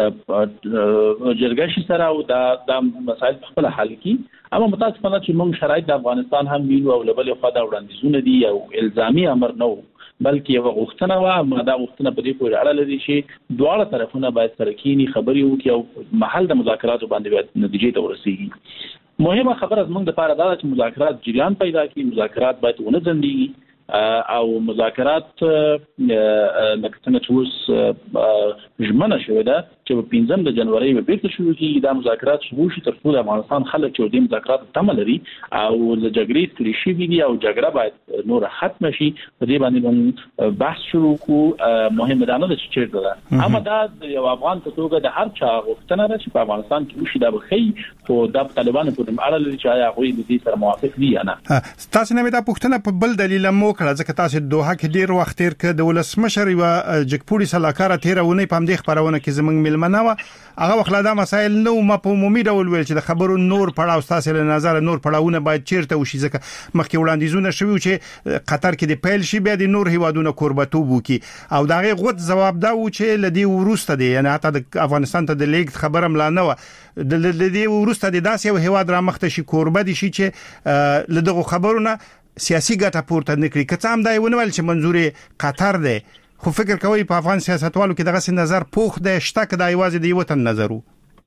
Speaker 10: جرګه شي سره او د مسایل په خپل حل کې اما متاسفانه چې موږ شرایط د افغانستان هم وینو او لبل خو دا وړاندیزونه دي او الزامي امر نه بلکې یو غوښتنه و ما دا غوښتنه په دې پورې اړه لري چې دواړه طرفونه باید سره کینی خبرې وکړي او محل د مذاکراتو باندې نتیجې ته ورسیږي مهمه خبره زموږ د لپاره دا چې مذاکرات جریان پیدا کړي مذاکرات باید ونه ځنډي او مذاکرات لکه څنګه چې اوس ژمنه شوې ده چې په پنځم د جنوري به بیرته شروع کیږي دا مذاکرات شروع شي تر څو د افغانستان خلک چې د مذاکرات تم لري او د جګړې ستړي شي دي او جګړه باید نور ختم شي په دې باندې بحث شروع کو مهمه ده نه چې چیرته ده اما دا یو افغان ته توګه د هر چا غوښتنه ده چې په افغانستان کې وشي دا به خي خو د طالبانو په اړه لري چې آیا هغوی د دې سره موافق دي یا نه
Speaker 4: تاسو نه مې دا پوښتنه په بل دلیل مو کړه ځکه تاسو دوه کې ډیر وخت تیر کړ د ولسمشر یو جګپوري سلاکار تیرونه په همدې خبرونه کې زمنګ ملمنه و هغه وخت دا مسایل نو ما په عمومي ډول ویل چې د خبرو نور پړاو تاسو له نظر نور پړاوونه باید چیرته وشي ځکه مخکې وړاندیزونه شوی چې قطر کې د پیل شي بیا د نور هیوادونو قربتوب وکي او دا غي غوت جواب دا و چې لدی ورسته دی یعنی حتی د افغانستان ته د لیګ خبره ملا نه و د لدی ورسته د داسې یو هیواد را مخته شي قربت شي چې لدغه خبرونه سیاسي ګټه پورته نکړي که څه هم دا ونول چې منځوري قطر دی خو فکر کوي په افغان سیاستوالو کې دغه نظر پوخ دی شته که د ایواز دی وطن نظرو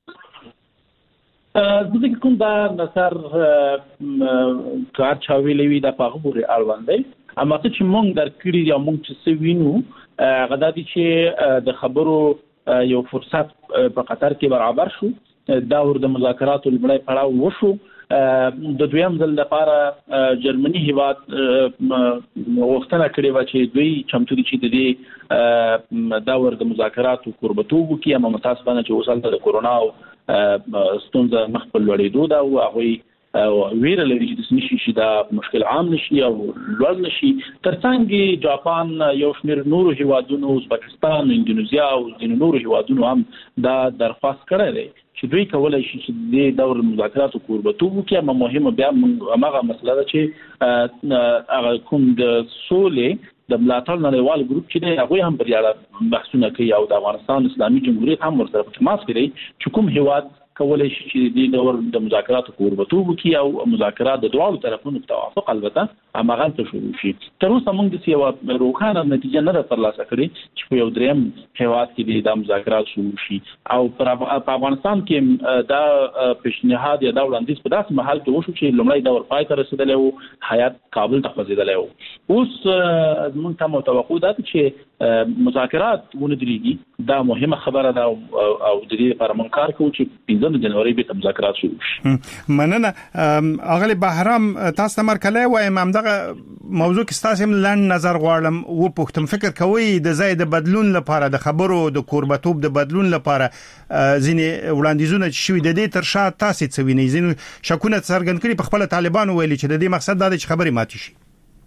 Speaker 10: زه کوم دا نظر کار چا ویلې وی د پاغه پورې اړوند دی اما چې مونږ درکړي یا مونږ چې سوینو غدا دي چې د خبرو یو فرصت په قطر کې برابر شو دا ور د مذاکراتو لپاره پړاو وشو د دویم ځل لپاره جرمني هیواد وختونه کړی و چې دوی چمتو دي چې د دې داور د مذاکراتو قربتوب کې اما متاسفانه چې وصل د کورونا او ستونزه مخبل لوړېدو دا او هغه ویره لري چې د نشي شي دا مشکل عام نشي او لوړ نشي ترڅنګ جاپان یو شمېر نورو هیوادونو ازبکستان اندونیزیا او د نورو هیوادونو هم دا درخواست کړی دی چې دوی کولای شي چې د دور مذاکراتو قربتوب کې اما مهمه بیا هغه مسله ده چې هغه کوم د سولې د ملاتړ نړیوال ګروپ چې دی هغه هم بریاله بحثونه کوي او د افغانستان اسلامي جمهوریت هم ورسره په تماس کې دی چې کوم هیواد کولای شي چې د دور د مذاکراتو قربتوب کې او مذاکرات د دواړو طرفونو په توافق البته هغه ته شروع شي تر اوسه موږ د سیوا روخانه نتیجه نه ترلاسه کړې چې په یو دریم هیواد کې د مذاکرات شروع شي او په افغانستان کې دا پیشنهاد یا دا وړاندیز په داسې محل کې وشو چې لومړی دور پای ته رسیدلی و حیات کابل ته خوځېدلی و اوس موږ ته متوقع ده چې مذاکرات ونډريږي دا مهمه خبره ده او د دې لپاره موږ کار کوو چې پنځم جنوري به مذاکرات شروع شي
Speaker 4: مننه اغلی بهرام تاسو مرکله وایم هم دغه موضوع کې تاسو هم لاند نظر غواړم و پختم فکر کوي د زید بدلون لپاره د خبرو د قربتوب د بدلون لپاره ځینې وړاندیزونه چې شوي د دې تر شا تاسو څه وینئ ځینې شکونه څرګند کړي په خپل طالبان ویلي چې د دې مقصد دا دی چې خبرې ماتې شي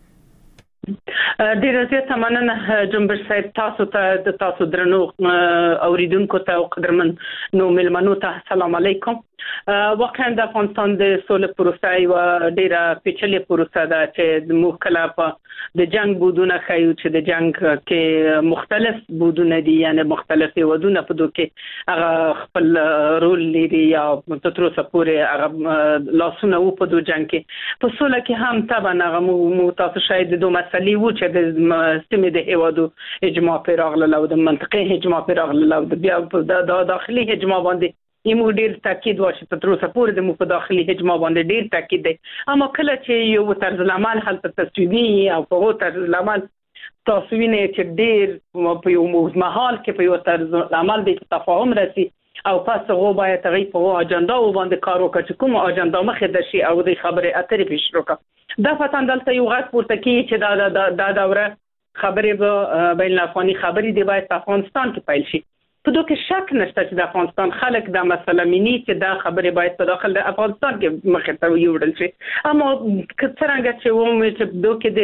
Speaker 11: ډیر زیاته مننه جنبش صاحب تاسو ته د تاسو درنو اوریدونکو ته او قدرمن نو ملمنو ته السلام علیکم واقعا د افغانستان د سولې پروسه یو ډیره پیچلې پروسه ده چې مختلف د جنگ بودونه خایو چې د جنگ کې مختلف بودونه دي یعنی مختلف ودونه په دوه کې هغه خپل رول لري یا تر اوسه پورې هغه لاسونه و په دوه جنگ کې په سولې کې هم طبعا هغه مو تاسو شاید د دوه مسلې و چې د سیمې د هیوادو اجماع پیراغله او د منطقې اجماع پیراغله او بیا د داخلي اجماع باندې ایمو ډیر تاکید واشه تر اوسه پورې د مفداخلي اجماع باندې ډیر تاکید دی اما کله چې یو طرز العمل حالت تصویبي او په طرز العمل تصویبي چې ډیر په یو مهال کې په یو طرز العمل د تفاهم راسي او پس هغه باید غي په اجنډا و باندې کار وکړي چې کوم اجنډا مخې د شي او د خبره اترې پیش وکړه دا فتن دلته یو غږ پورته کوي چې دا د دوره خبرې به بین الافغاني خبرې دی باید په افغانستان کې پیل شي په دوه کې شک نشته چې د افغانستان خلک د مسله مینی چې دا خبرې باید په داخل د افغانستان کې مخې ته ویوړل شي اما څنګه چې ومه چې دوه کې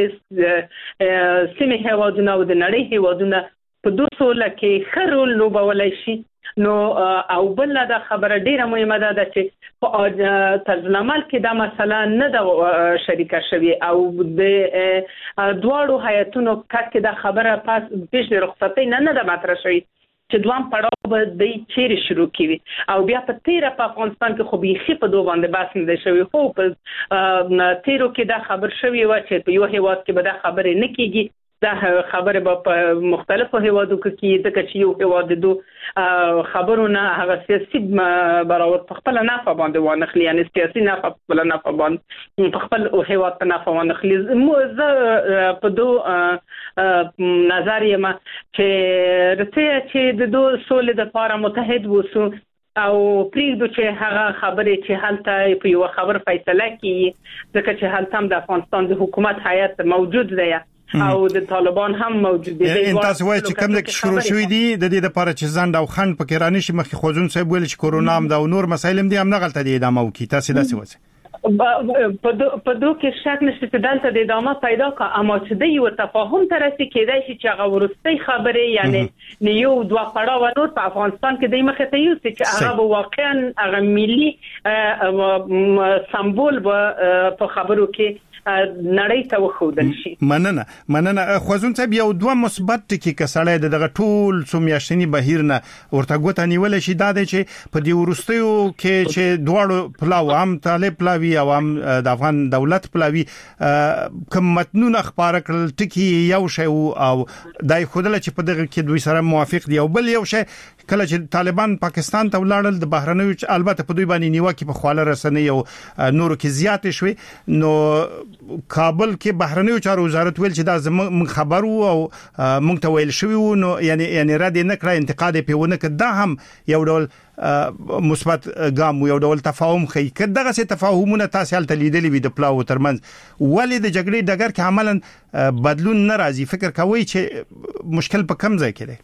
Speaker 11: د سیمې هیوادونه او د نړۍ هیوادونه په دوه سوله کې خرول لوبولای شي نو او بل دا خبره ډیره مهمه ده چې په ترجمال کې دا مسله نه ده شریکه شوی او د دواړو هیئتونو کې دا خبره پاس پیش رخصتۍ نه نه ده مطرح شوی چې دوام پړاو به د چیرې شروع کیږي او بیا په تیره په افغانستان کې خو بيخي په دوه باندې بحث نه شوی خو په تیرو کې دا خبر شوی و چې په یو هیواد کې به دا خبرې نه کیږي دا خبره به په مختلفو هیوادو کې د کچ یو هیواد دو خبرونه هغه سیاسي براوت په خپل نافه باندې ونخلي یعنی سیاسي نافه په خپل نافه باندې په خپل هیواد په نافه ونخلي موزه په دو نظر یم چې رته چې د دو سولې د لپاره متحد وسو او پریږدو چې هغه خبرې چې هلته په یو خبر فیصله کیږي ځکه چې هلته هم د افغانستان د حکومت هیئت موجود دی او د طالبان هم موجود دي
Speaker 4: ان تاسو وایي چې کوم د شروع شوې دي د دې لپاره چې ځند او خند په کېرانی شي مخکې خوځون صاحب ویل چې کورونا هم دا نور مسایل هم دي هم نه غلطه دي ادامه وکي تاسو داسې وایي
Speaker 11: په دو کې شک نشته چې دلته د ادامه پیدا کا اما چې د یو تفاهم تر رسي کېدای شي چې هغه ورستۍ خبره یعنی نیو دوه پړاو نور په افغانستان کې د مخه ته یو چې هغه واقعا هغه ملي سمبول په خبرو کې نړۍ ته وخودل شي
Speaker 4: مننه مننه خوازون صاحب یو دوه مثبت ټکی کسړې دغه ټول سومیاشتنی بهیر نه ورته غوته نیول شي دا چې په دی ورستیو کې چې دواړو پلاو هم طالب پلاوی او هم د افغان دولت پلاوی کوم متنون اخبار کړل ټکی یو شی او دای خودله چې په دغه کې دوی سره موافق دي او بل یو شی کله چې طالبان پاکستان ته ولاړل د بهرنیو البته په دوی باندې نیوکه په خواله رسنۍ او نورو کې زیات شوي نو کابل کې بهرنیو چارو وزارت ویل چې دا زموږ خبر وو او موږ ته ویل شوی وو نو یعنی یعنی رد نه کړ انتقاد پیونه کړه دا هم یو ډول مثبت ګام یو ډول تفاهم خي کداغه سي تفاهمونه تاسو هلته لیدلې وي د پلاو ترمنځ ولې د جګړې ډګر کې عملاً بدلون نه راځي فکر کوي چې مشکل په کم ځای کې دی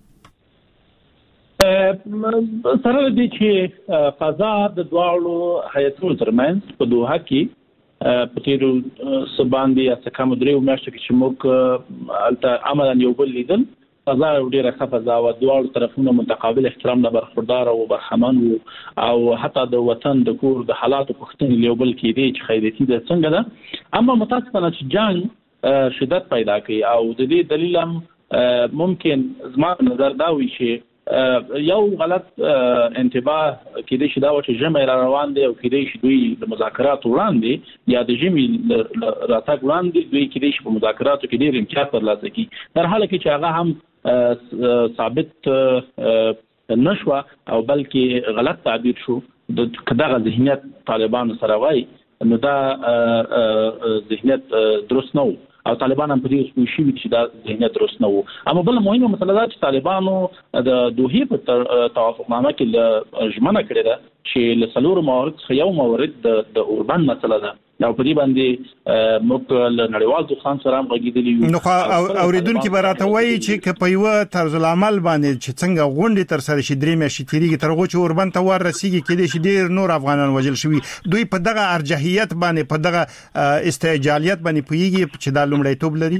Speaker 10: سره دي چې فضا د دواړو هیئتونو ترمنځ په دوحه کې په تیرو سباندي یا کوم درې میاشتو کې چې موږ هلته عملاً یو بل لیدل فضا ډیره ښه فضا و دواړو طرفونو متقابل احترام نه برخوردار او برخمن او حتی د وطن د کور د حالاتو پوښتنې یو بل کې دي چې خیرتي ده څنګه ده اما متاسفانه چې جنگ شدت پیدا کوي او د دې دلیل هم ممکن زما نظر دا وي چې یو غلط انتباه کې دي چې دا چې جمع را روان دي او کې دي چې دوی د مذاکرات وړاندې یا د جمع راتګ وړاندې دوی کې دي چې په مذاکراتو کې ډېر امتیاز ترلاسه کړي در حاله کې چې هغه هم ثابت نشوه او بلکې غلط تعبیر شو د دغه ذهنیت طالبانو سره وای نو دا ذهنیت درست نه او طالبان هم په دې سپوږی شي چې دا ذهنیت درست نه وو اما بل مهمه مسله دا چې طالبانو د دوحې په توافقنامه کې ژمنه کړې ده چې له څلورو موارد څخه یو مورد د اوربان مسله ده دا په دې باندې موږ له نړیوال دوستان سره هم غږیدلی
Speaker 4: نو اوریدونکو براته وایي چې په یو طرز العمل باندې چې څنګه غونډې تر سره شي درې میاشتې تیریږي تر هغه چې اوربان ته ور رسیږي کې دي چې ډیر نور افغانان وژل شوي دوی په دغه ارجحیت باندې په دغه استعجالیت باندې پویږي چې دا لومړیتوب لري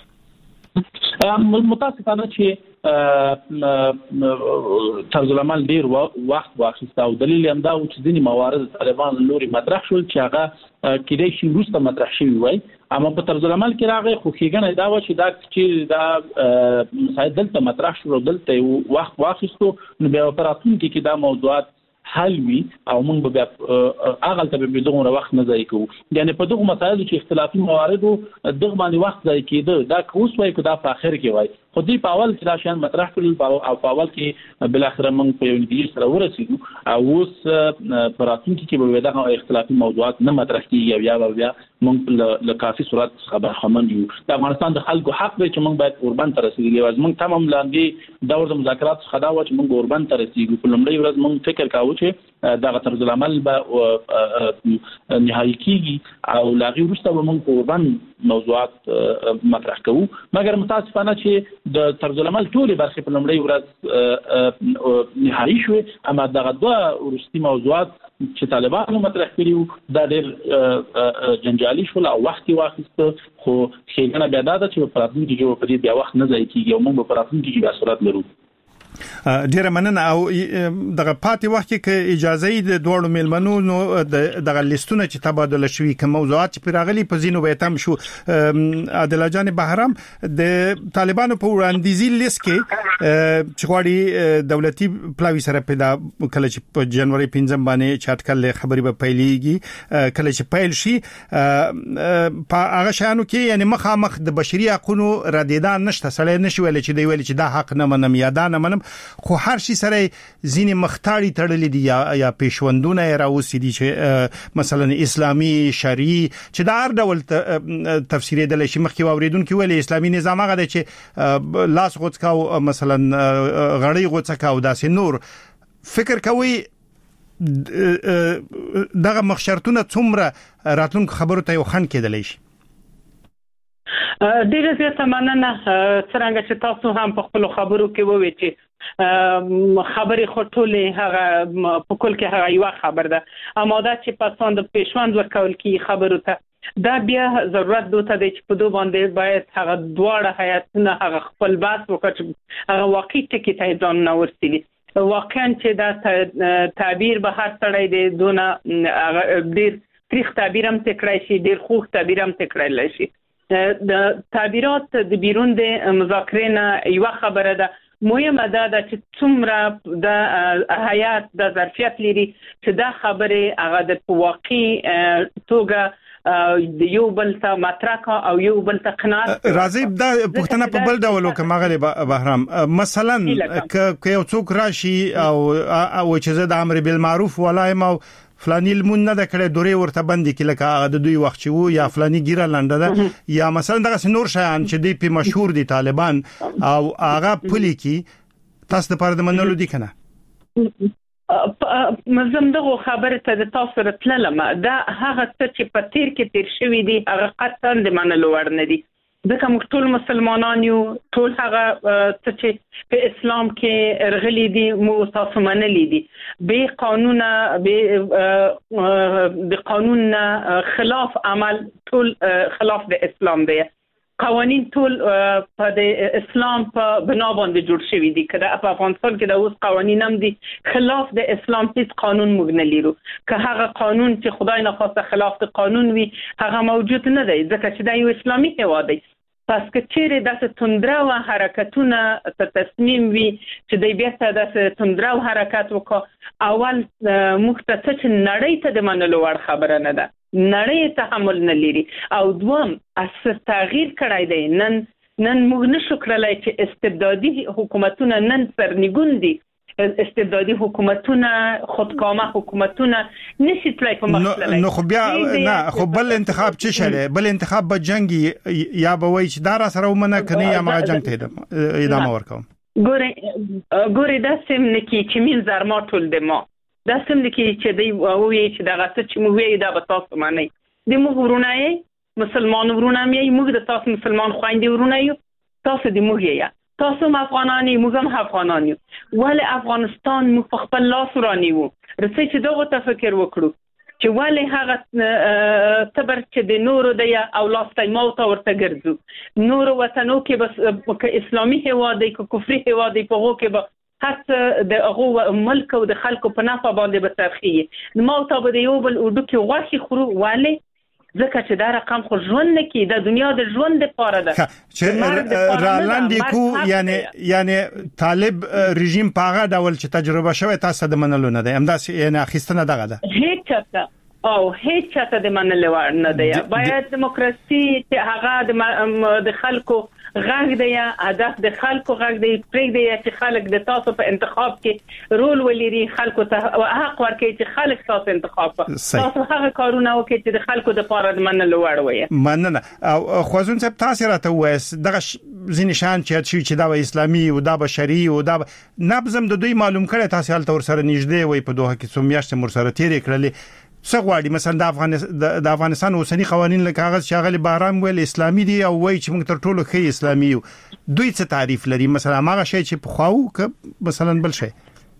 Speaker 10: متاسفانه چې طرز العمل ډیر وخت واخیسته او دلیل هم دا و چې ځینې موارد طالبان لوري مطرح شول چې هغه کېدای شي وروسته مطرح شوي وای اما په طرز العمل کې راغی خو ښېګڼه دا وه چې دا چې دا مسایل دلته مطرح شول او دلته وخت واخیستو نو بیا په راتلونکي کې دا موضوعات حل وي او موږ به هغه ته به دغه وخت نه ضایع کوو یعنی په دغه مسایلو چې اختلافي مواردو دغه باندې وخت ضایع کېده دا اوس وایي که دا په اخر کې وایي خو دوی په اول کې دا شیان مطرح کړل او په اول کې بالاخره موږ په یو نتیجې سره ورسېدو او اوس په راتلونکي کې به دغه اختلافي موضوعات نه مطرح کېږي او یا به بیا موږ له کافي صورت څخه برخمن یو د افغانستان د خلکو حق دی چې موږ باید اوربند ته رسېدلي وای موږ تمام لاندې دور د مذاکرات څخه دا و چې موږ اوربند ته رسېږو په لومړۍ ورځ موږ فکر کاوه چې دغه طرز العمل به نهایي کېږي او له هغې وروسته به موږ په اوربند موضوعات مطرح کوو مګر متاسفانه چې د طرز العمل ټولې برخې په لومړۍ ورځ نهایي شوې اما دغه دوه وروستي موضوعات چې طالبانو مطرح کړي وو دا ډېر جنجالي شول او وخت یې واخیسته خو ښېګڼه بیا دا ده چې په راتلونکي کې به په دې بیا وخت نه ضایع کېږي او موږ به په راتلونکي کې بیا صورت لرو
Speaker 4: ډیره مننه او دغه پاتې وخت کې اجازه د دوړو میلمنو نو دغه لیستونه چې تبادله شوي کوم موضوعات چې راغلي په زینو به تم شو عادل جان بهرام د طالبانو په وړاندیزي لیست کې چې غواړي دولتي پلاوی سره پیدا کله چې په جنوري پنځم باندې چټکل خبري به پیلېږي کله چې پیل شي په هغه شانو کې یعنی مخامخ د بشري حقوقو ردیدان نشته سړی نشي ویل چې دی ویل چې دا حق نه منم یا دا نه منم خو هر شي سره ځینې مختاري تړلې دي یا یا پېښوندونه راوسی دي چې مثلا اسلامي شرعي چې دا هر ډول تفسیر د لشي مخکې اوریدونکو ویل اسلامي نظام هغه دی چې لاس غوڅکاو مثلا غړی غوڅکاو داسې نور فکر کوي دغه مخشرتونه څومره راتلونکو خبرو ته یو خن کېدلی شي
Speaker 11: ډیره زیاته مننه څنګه چې تاسو هم په خپل خبرو کې وویل چې خبرې خټولې هغه په کول کې هغه یو خبر ده اما دا چې پسند پېښوند ورکول کې خبرو ته دا بیا ضرورت دوته دی چې په دوه باندې باید هغه دواړه حیاتونه هغه خپل باس وکړي هغه واقعي ټکی ته ځان نه ورسېږي واقعا چې دا تعبیر به هر سړی دی دونه ډېر تریخ تعبیر هم تکړای شي ډېر خوږ تعبیر هم تکړای شي د تعبیرات د بیرون د مذاکرې نه یو خبره ده مهمه ده چې څومره د حیات د ظرفیت لري چې دا خبره هغه د واقعي توګه د یو بل ته مطرح او یو بل ته قناعت
Speaker 4: راځي دا پښتنه په بل ډول وکړه مغرب بهرام مثلا ک یو څوک راشي او او چې زه د امر بالمعروف ولایم او فلانی لمون نه د کړه دوره ورته باندې کې لکه هغه د دوی وخت چې وو یا فلانی ګیره لنډه ده یا مثلا دغه نور شیان چې دی په مشهور دي طالبان او هغه پلي کې تاسو د پاره د منلو دي کنه
Speaker 11: مزم دغه خبره ته د تاسو راتللم دا هغه څه چې په تیر کې تیر شوی دی هغه قطعا د منلو وړ نه دي ځکه موږ ټول مسلمانان یو ټول هغه څه چې په اسلام کې رغلي دي موږ تاسو منلي دي به قانون به د قانون خلاف عمل ټول خلاف د اسلام دی قوانین ټول په د اسلام په بنا باندې جوړ شوی دي کله په افغانستان کې د اوس قوانین هم دي خلاف د اسلام هیڅ قانون موږ نه لرو که هغه قانون چې خدای نه خواسته خلاف د قانون وي هغه موجود نه دی ځکه چې د یو اسلامي هیواد دی پس که چیرې داسې تندره او حرکتونه ته تصمیم وي چې د بیا ته داسې تندره او حرکت وکړو اول موږ ته چې نړۍ ته د منلو وړ خبره نه ده نړۍ تحمل نه لري او دوم اثر تغییر کړای دی نن نن موږ نشو کړلای چې استبدادي حکومتونه نن سرنګون دي استبدادي حکومتونه خودکامه حکومتونه نشي تلای په مسله
Speaker 4: نو خو بیا نه خو بل انتخاب څه شله بل انتخاب به جنگي یا به وای چې دا را سره ومنه کني یا ما جنگ ته ادامه ورکوم
Speaker 11: ګوري ګوري دا سم نکي چې مين زرما ټول د ما دا سم نکي چې دی وایي چې دا غته چې مو وی دا به تاسو معنی د موږ ورونه یې مسلمان ورونه مې موږ د تاسو مسلمان خويندې ورونه یو تاسو د موږ یې تاسو افغانانی موږ هم افغانانی ولې افغانستان مو په خپل لاس ورانی وو رسې چې دغه تفکر وکړو چې ولې هغه تبر چې د نورو د او لاستای مو ته ورته ګرځو نورو وطنو کې بس ک اسلامي هواد دی ک کفري هواد دی په هغه کې به حتی د هغه ملک او د خلکو په نافه باندې به ترخی نو ته به یو بل وډو کې غوښي خورو ولې ځکه چې دا رقم خو ژوند نه کی د دنیا د ژوند لپاره ده
Speaker 4: چې رالاندې کو یعنی یعنی طالب رژیم پاغه ډول چې تجربه شوی تاسو د منلو نه دی همداس یعنی اخیستنه دغه ده
Speaker 11: هیڅ چاته او هیڅ چاته د منلو نه دی باید دیموکراسي چې هغه د خلکو غږ دی هدف د خلکو غږ دی پرې دی چې خلک د تاسو په انتخاب کې رول ولري خلکو ته حق ورکړي چې خلک تاسو انتخاب تاسو هغه کارونه وکړي چې د خلکو د پاره منلو وړ وي
Speaker 4: مننه او خوازون صاحب تاسو راته وایس دغه ځینې شان چې چې دا اسلامي او دا بشري او دا نبزم د دوی معلوم کړي تاسو هلته ور سره نږدې وي په دوه کې څو میاشتې مر سره تیرې کړلې څه غواړي مثلا د افغانستان د افغانستان اوسنی قوانين له کاغذ شاغلي بهرام ویل اسلامي دي او وایي چې موږ تر ټولو ښه اسلامي یو دوی څه تعریف لري مثلا هغه شی چې په خواو ک مثلا بل شي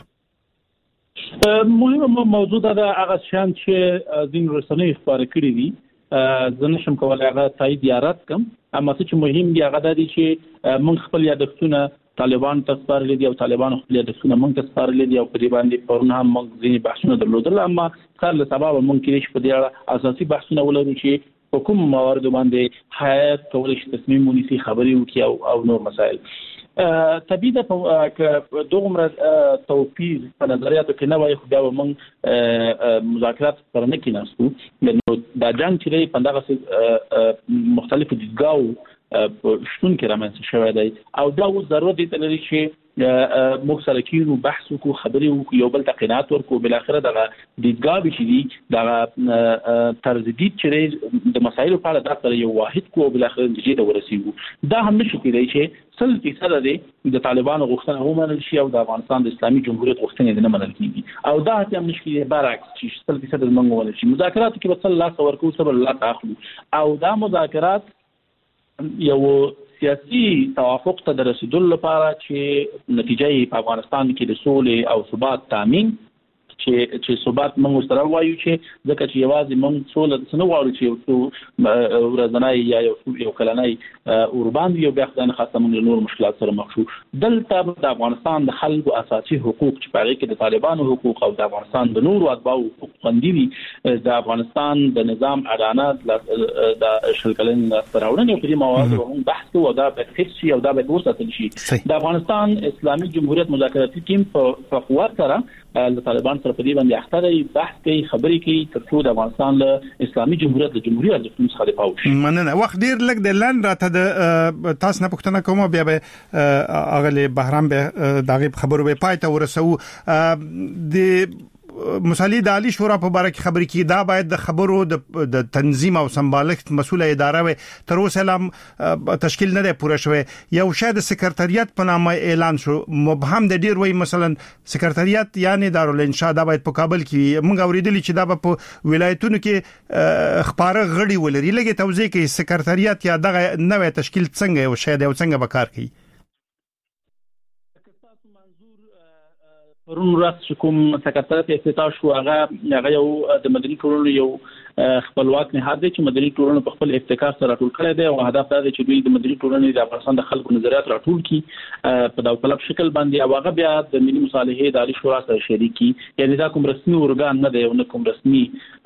Speaker 10: مهمه موضوع ده هغه شان چې دین رسنۍ خبرې کړې دي زه نشم کولای هغه تایید یا رد کوم اما څه مهم دی هغه د دې چې موږ خپل یادښتونه طالبان تسپارلې دي او طالبان خپل یادښتونه موږ تسپارلې دي او په دې باندې پرونه هم موږ ځینې بحثونه درلودل اما کار له سبب موږ کې په دې اړه اساسي بحثونه ولرو چې په کوم موارد باندې حیات کولای شي تصمیم ونیسي خبرې وکړي او نور مسائل طبيعي ده په دومره توفیر په نظریاتو کې نه وایي خو بیا موږ مذاکرات پر نه کې ناسو نو دا جنگ چې په دغه مختلفو دیدګاو شتون کې رامنځته شوی دی او دا اوس ضرورت دی چې موږ سره کېږو بحث وکړو خبرې وکړو یو بل ته قناعت ورکړو بل اخره دغه دیدګاه چې دی دغه طرز دید چې د مسایلو په اړه د سره یو واحد کو بل اخره نتیجې ته ورسیږو دا هم نشو کېدای چې سل فیصد دی د طالبانو غوښتنه ومنل شي او د افغانستان د اسلامي جمهوریت غوښتنه نه منل کیږي او دا هم نشي کېدای برعکس چې سل فیصد موږ ومنل شي مذاکراتو کې به صلی الله ورکو صبر الله تاخلو او دا مذاکرات یو سیاسي توافق ته د رسیدلو لپاره چې نتیجه په افغانستان کې د سولې او ثبات تامین چې چې ثبات موږ سره وایو چې ځکه چې یوازې موږ سولې څنګه غواړو چې یو ورځنی یا یو یو کلنۍ اوربان یو بیا خدای نه خاصه موږ نور مشکلات سره مخ شو دلته د افغانستان د خلکو اساسي حقوق چې په کې د طالبانو حقوق او د افغانستان د نورو اتباعو حقوق خوندي دي د افغانستان د نظام اعلانات د شلکلن سراوړنې په دې موضوع موږ بحث کوو دا به هیڅ شي او دا به وساتل شي د افغانستان اسلامي جمهوریت مذاکراتي ټیم په قوت سره د طالبان سره په دې باندې اخترې بحث کوي خبرې کوي تر څو د افغانستان له اسلامي جمهوریت د جمهوریت د څخه د پاوښ
Speaker 4: مننه وخت ډیر لګ د لاند راته د تاسو نه پوښتنه کوم بیا به اغلی بهرام به دغه خبرو به پای ته ورسو د مصالحې د عالی شورا په اړه خبرې کی دا باید د خبرو د تنظیم او سمبالښت مسؤله اداره وي تر اوسه لم تشکیل نه دی پوره شوی یو شاید سکرټریات په نامه اعلان شو مبهم د ډیر وی مثلا سکرټریات یعنی دارالانشاء دا باید په کابل کې موږ اوریدلی چې دا په ولایتونو کې خبره غړي ولري لګي توضیح کوي سکرټریات یا دغه نوې تشکیل څنګه او شاید یو څنګه به کار کوي
Speaker 10: پرون ورځ کوم سکرټریات افتتاح شو هغه هغه یو د مدني ټولنو یو خپلواک نهاد دی چې مدني ټولنو په خپل ابتکار سره راټول کړی دی او هدف دا دی چې دوی د مدني ټولنې د افغانستان د خلکو نظریات راټول کړي په داوطلب شکل باندې او هغه بیا د ملي مصالحې د عالی شورا سره شریک کړي یعنی دا کوم رسمي ارګان نه دی او نه کوم رسمي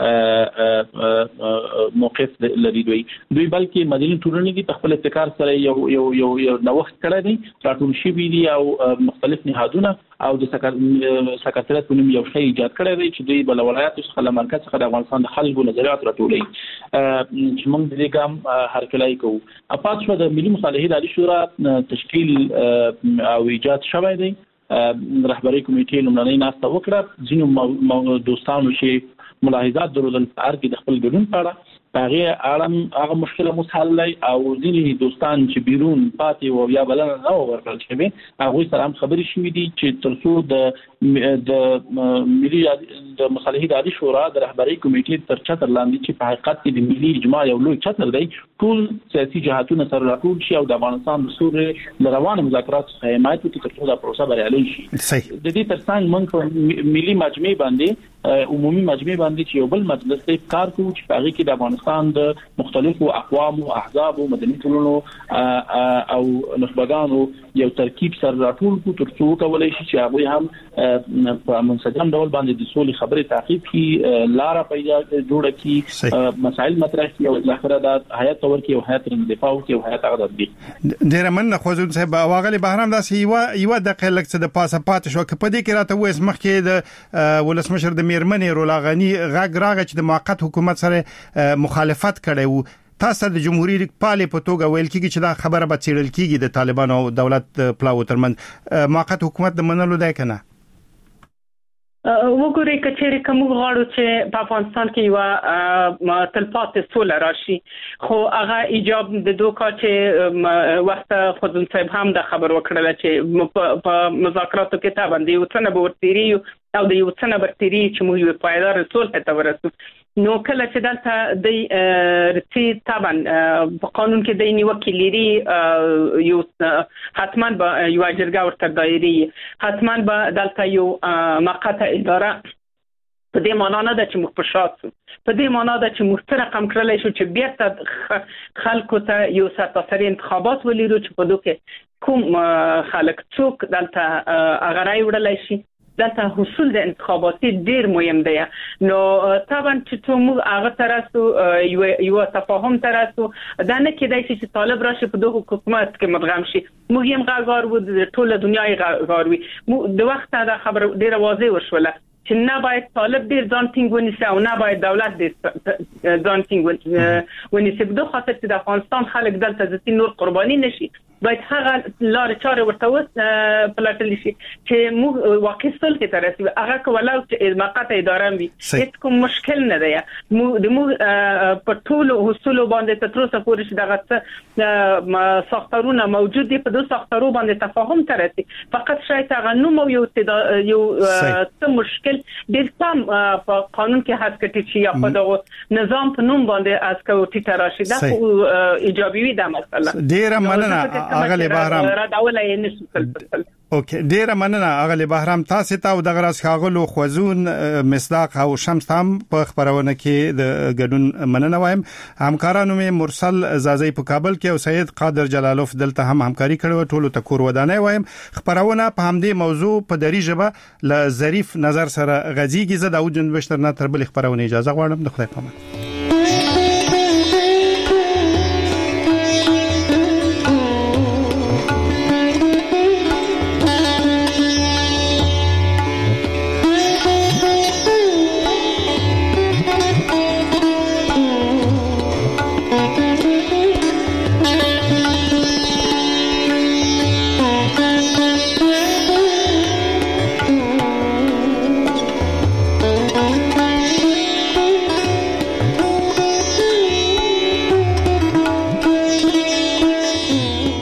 Speaker 10: موقف لري دوی دوی بلکې مدني ټولنې د خپل ابتکار سره یو یو یو نوښت کړی دی راټول شوی دی او مختلف نهادونه او د سکرټریات په نوم یو شی ایجاد کړی دی چې دوی بل ولایتو څخه له مرکز څخه د افغانستان د خلکو نظریات راټولوي چې موږ د دې ګام هرکلی کوو اپات شو د ملي مصالحې د عالی شورا تشکیل او ایجاد شوی دی رهبری کمیټې لومړنۍ ناسته وکړه ځینو دوستانو چې ملاحظات درلودل په هر کې د خپل ګډون په اړه هغه اړم هغه مشکله مسحل او ځینې دوستان چې بیرون پاتې او یا بلنه نه ورکړل شوی هغه سره هم خبرې شوې دي چې ترڅو د د ملي د مصالحې د عالی شورا د رهبری کمیټې تر چتر لاندې چې په حقیقت کې د ملي اجماع یو لوی چتر دی ټول سیاسي جهاتونه سره راټول شي او د افغانستان د سورې روانه مذاکرات څخه حمایت وکړي ترڅو دا پروسه بریالۍ شي د دې ترڅنګ موږ په ملي مجمع باندې عمومي مجمع باندې چې یو بل مجلس ته کار کوو چې هغه کې د افغانستان د مختلفو اقوام او احزاب او مدني ټولنو او نخبگانو یو ترکیب سره راټول کوو ترڅو کولای شي چې هغه هم په منسجم ډول باندې د سولې خبرې تعقیب کړي لاره پیدا جوړه کړي مسائل مطرح کړي او د اخره د هیئت تور کې او هیئت دفاع کوي او هیئت هغه تطبیق
Speaker 4: ډیر من خوځون صاحب واغلی بهرام داسې یو یو دقیقه لکه د پاسه پات شو په دې کې راته وېس مخکې د ولسمشر د میرمنې رولاغنی غږ راغی چې د موقت حکومت سره مخالفت کړي وو تاسو د جمهوریت پالي په توګه ویل کیږي چې دا خبره به چیرل کیږي د طالبانو او دولت پلاو ترمن موقت حکومت د منلو دی کنه
Speaker 11: وګورئ کچېرې کوم غواړو چې په افغانستان کې یو تلپاتې سوله راشي خو هغه ایجاب د دوکا چې وخت خودن صاحب هم د خبر وکړل چې په مذاکراتو کې تا باندې یو څه به ورتيري او د یو څه نه ورتيري چې موږ یو پایدار صلح ته ورسو نو کله چې دلته د رتي طبعا په قانون کې د نیوکې لري یو حتما به یو اجرګه ورته دایري حتما به دلته یو مقاطع اداره په دې معنا نه ده چې موږ په شاته په دې معنا ده چې موږ سره رقم کړلای شو چې بیرته خلکو ته یو سرتاسري انتخابات ولرو چې په دوی کې کوم خلک څوک دلته هغه راي وړلای شي دلته حصول د انتخاباتي ډیر مهم دی نو طبعا چې موږ هغه تراسو یو یو تفاهم تراسو دا نه کېدای چې طالب راشي په دوه حکومت کې مدغم شي موږ هم غاغار وو د ټوله دنیا غاغار وي د وخت دا خبر ډیره واضح وشوله چې نه باید طالب ډیر ځان ټینګ ونیسي او نه باید دولت ډیر ځان ټینګ ونیسي په دوه خاطر چې د افغانستان خلک دلته ځتي نور قرباني نشي باید هغه لار چارې ورته وس پلاتل شي چې موږ واقعي صلح ته رسیدو هغه کولاو چې مقاطع اداره وي هیڅ کوم مشکل نه دی موږ د موږ په ټولو حصول باندې تر اوسه پورې چې دغه ساختارونه موجود دي په دوه ساختارو باندې تفاهم ته رسي فقط شاید هغه نو مو یو یو څه مشکل ډیر کم په قانون کې حد کړي چې یا په دغه نظام په نوم باندې از کوټی تراشي دا ایجابي وي دا مسله
Speaker 4: ډیر مننه اغلی بهرام اوکې ډیره مننه اغلی بهرام تاسو ته او دغه راس خاغلو خوځون مصداق او شمس هم په خبرونه کې د ګډون مننه وایم همکارانو مې مرسل زازی په کابل کې او سید قادر جلالوف دلته هم همکاري کړو ټولو ته کور ودانې وایم خبرونه په همدې موضوع په دری ژبه ل ظریف نظر سره غزيږي زه د او جن بشتر نه تر بل خبرونه اجازه غواړم د خدای پامه